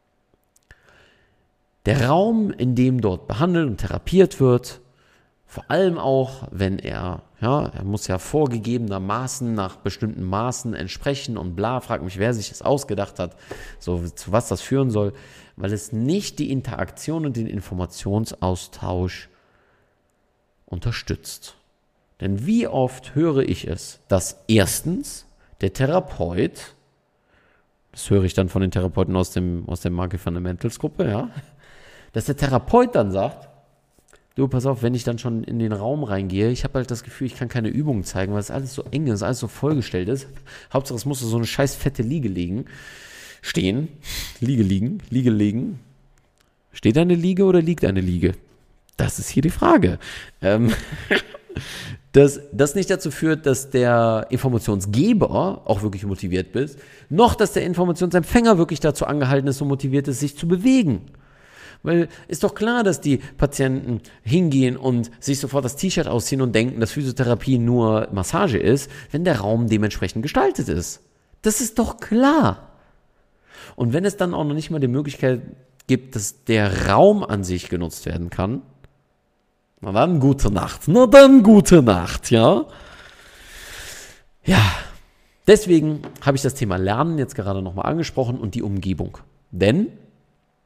Der Raum, in dem dort behandelt und therapiert wird, vor allem auch, wenn er muss ja vorgegebenermaßen nach bestimmten Maßen entsprechen und bla, frag mich, wer sich das ausgedacht hat, so zu was das führen soll, weil es nicht die Interaktion und den Informationsaustausch unterstützt. Denn wie oft höre ich es, dass erstens der Therapeut, das höre ich dann von den Therapeuten aus der Monkey Fundamentals Gruppe, ja, dass der Therapeut dann sagt, du, pass auf, wenn ich dann schon in den Raum reingehe, ich habe halt das Gefühl, ich kann keine Übungen zeigen, weil es alles so eng ist, alles so vollgestellt ist. Hauptsache, es muss so eine scheiß fette Liege stehen. Liege liegen. Steht eine Liege oder liegt eine Liege? Das ist hier die Frage. Das nicht dazu führt, dass der Informationsgeber auch wirklich motiviert ist, noch dass der Informationsempfänger wirklich dazu angehalten ist und motiviert ist, sich zu bewegen. Weil ist doch klar, dass die Patienten hingehen und sich sofort das T-Shirt ausziehen und denken, dass Physiotherapie nur Massage ist, wenn der Raum dementsprechend gestaltet ist. Das ist doch klar. Und wenn es dann auch noch nicht mal die Möglichkeit gibt, dass der Raum an sich genutzt werden kann, na dann gute Nacht, ja. Ja, deswegen habe ich das Thema Lernen jetzt gerade nochmal angesprochen und die Umgebung. Denn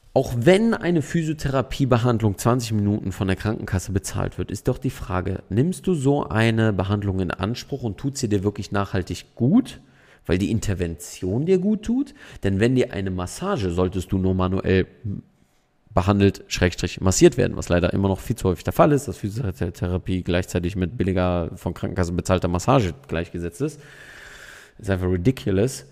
Auch wenn eine Physiotherapiebehandlung 20 Minuten von der Krankenkasse bezahlt wird, ist doch die Frage, nimmst du so eine Behandlung in Anspruch und tut sie dir wirklich nachhaltig gut, weil die Intervention dir gut tut? Denn wenn dir eine Massage, solltest du nur manuell behandelt, / massiert werden, was leider immer noch viel zu häufig der Fall ist, dass Physiotherapie gleichzeitig mit billiger, von Krankenkasse bezahlter Massage gleichgesetzt ist einfach ridiculous,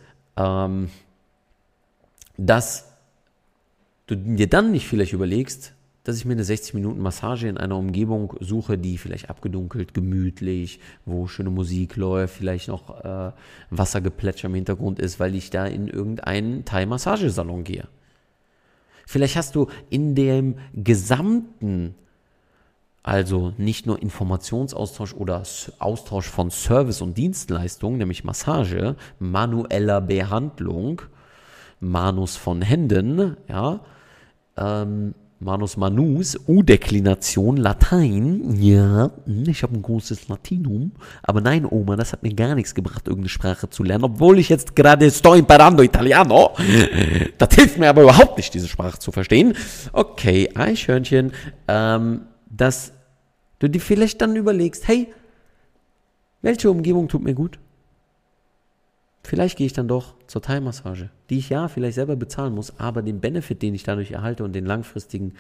dass du dir dann nicht vielleicht überlegst, dass ich mir eine 60-Minuten-Massage in einer Umgebung suche, die vielleicht abgedunkelt, gemütlich, wo schöne Musik läuft, vielleicht noch Wassergeplätscher im Hintergrund ist, weil ich da in irgendeinen Thai-Massagesalon gehe. Vielleicht hast du in dem gesamten, also nicht nur Informationsaustausch oder Austausch von Service und Dienstleistungen, nämlich Massage, manueller Behandlung, Manus von Händen, ja, Manus Manus, U-Deklination, Latein, ja, ich habe ein großes Latinum, aber nein, Oma, das hat mir gar nichts gebracht, irgendeine Sprache zu lernen, obwohl ich jetzt gerade sto imparando Italiano, das hilft mir aber überhaupt nicht, diese Sprache zu verstehen. Okay, Eichhörnchen, dass du dir vielleicht dann überlegst, hey, welche Umgebung tut mir gut? Vielleicht gehe ich dann doch zur Thai-Massage, die ich ja vielleicht selber bezahlen muss, aber den Benefit, den ich dadurch erhalte und den langfristigen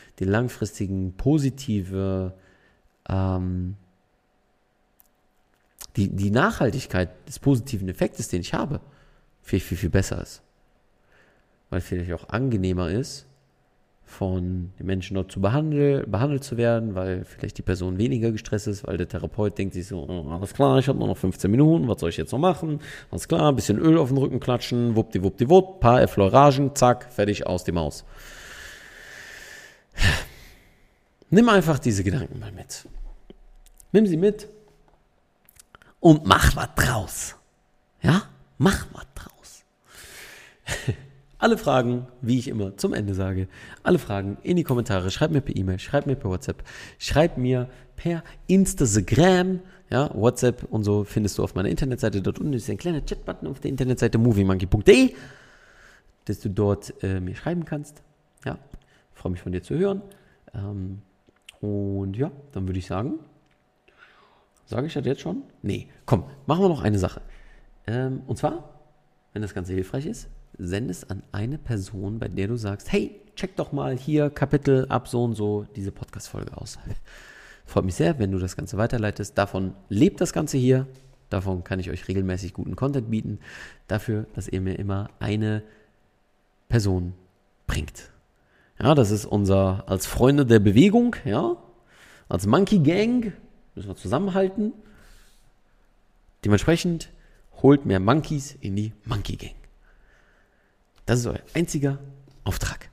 positive, die Nachhaltigkeit des positiven Effektes, den ich habe, viel, viel, viel besser ist. Weil es vielleicht auch angenehmer ist, von den Menschen dort behandelt zu werden, weil vielleicht die Person weniger gestresst ist, weil der Therapeut denkt sich so, oh, alles klar, ich habe nur noch 15 Minuten, was soll ich jetzt noch machen? Alles klar, ein bisschen Öl auf den Rücken klatschen, wuppdiwuppdiwupp, paar Effleuragen, zack, fertig, aus dem Haus. Nimm einfach diese Gedanken mal mit. Nimm sie mit und mach was draus. Ja? Mach was draus. Alle Fragen, wie ich immer zum Ende sage, alle Fragen in die Kommentare. Schreib mir per E-Mail, schreib mir per WhatsApp, schreib mir per Instagram. Ja, WhatsApp und so findest du auf meiner Internetseite. Dort unten ist ein kleiner Chatbutton auf der Internetseite moviemonkey.de, dass du dort mir schreiben kannst. Ja, freue mich von dir zu hören. Und ja, dann würde ich sagen, sage ich das jetzt schon? Nee, komm, machen wir noch eine Sache. Und zwar, wenn das Ganze hilfreich ist, send es an eine Person, bei der du sagst, hey, check doch mal hier Kapitel ab so und so diese Podcast-Folge aus. Freut mich sehr, wenn du das Ganze weiterleitest. Davon lebt das Ganze hier. Davon kann ich euch regelmäßig guten Content bieten. Dafür, dass ihr mir immer eine Person bringt. Ja, das ist unser, als Freunde der Bewegung, ja, als Monkey Gang müssen wir zusammenhalten. Dementsprechend holt mehr Monkeys in die Monkey Gang. Das ist euer einziger Auftrag.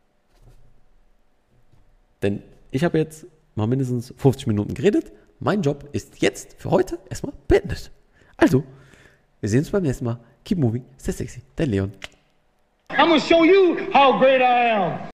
Denn ich habe jetzt mal mindestens 50 Minuten geredet. Mein Job ist jetzt für heute erstmal beendet. Also, wir sehen uns beim nächsten Mal. Keep moving, stay sexy. Dein Leon. I'm gonna show you how great I am.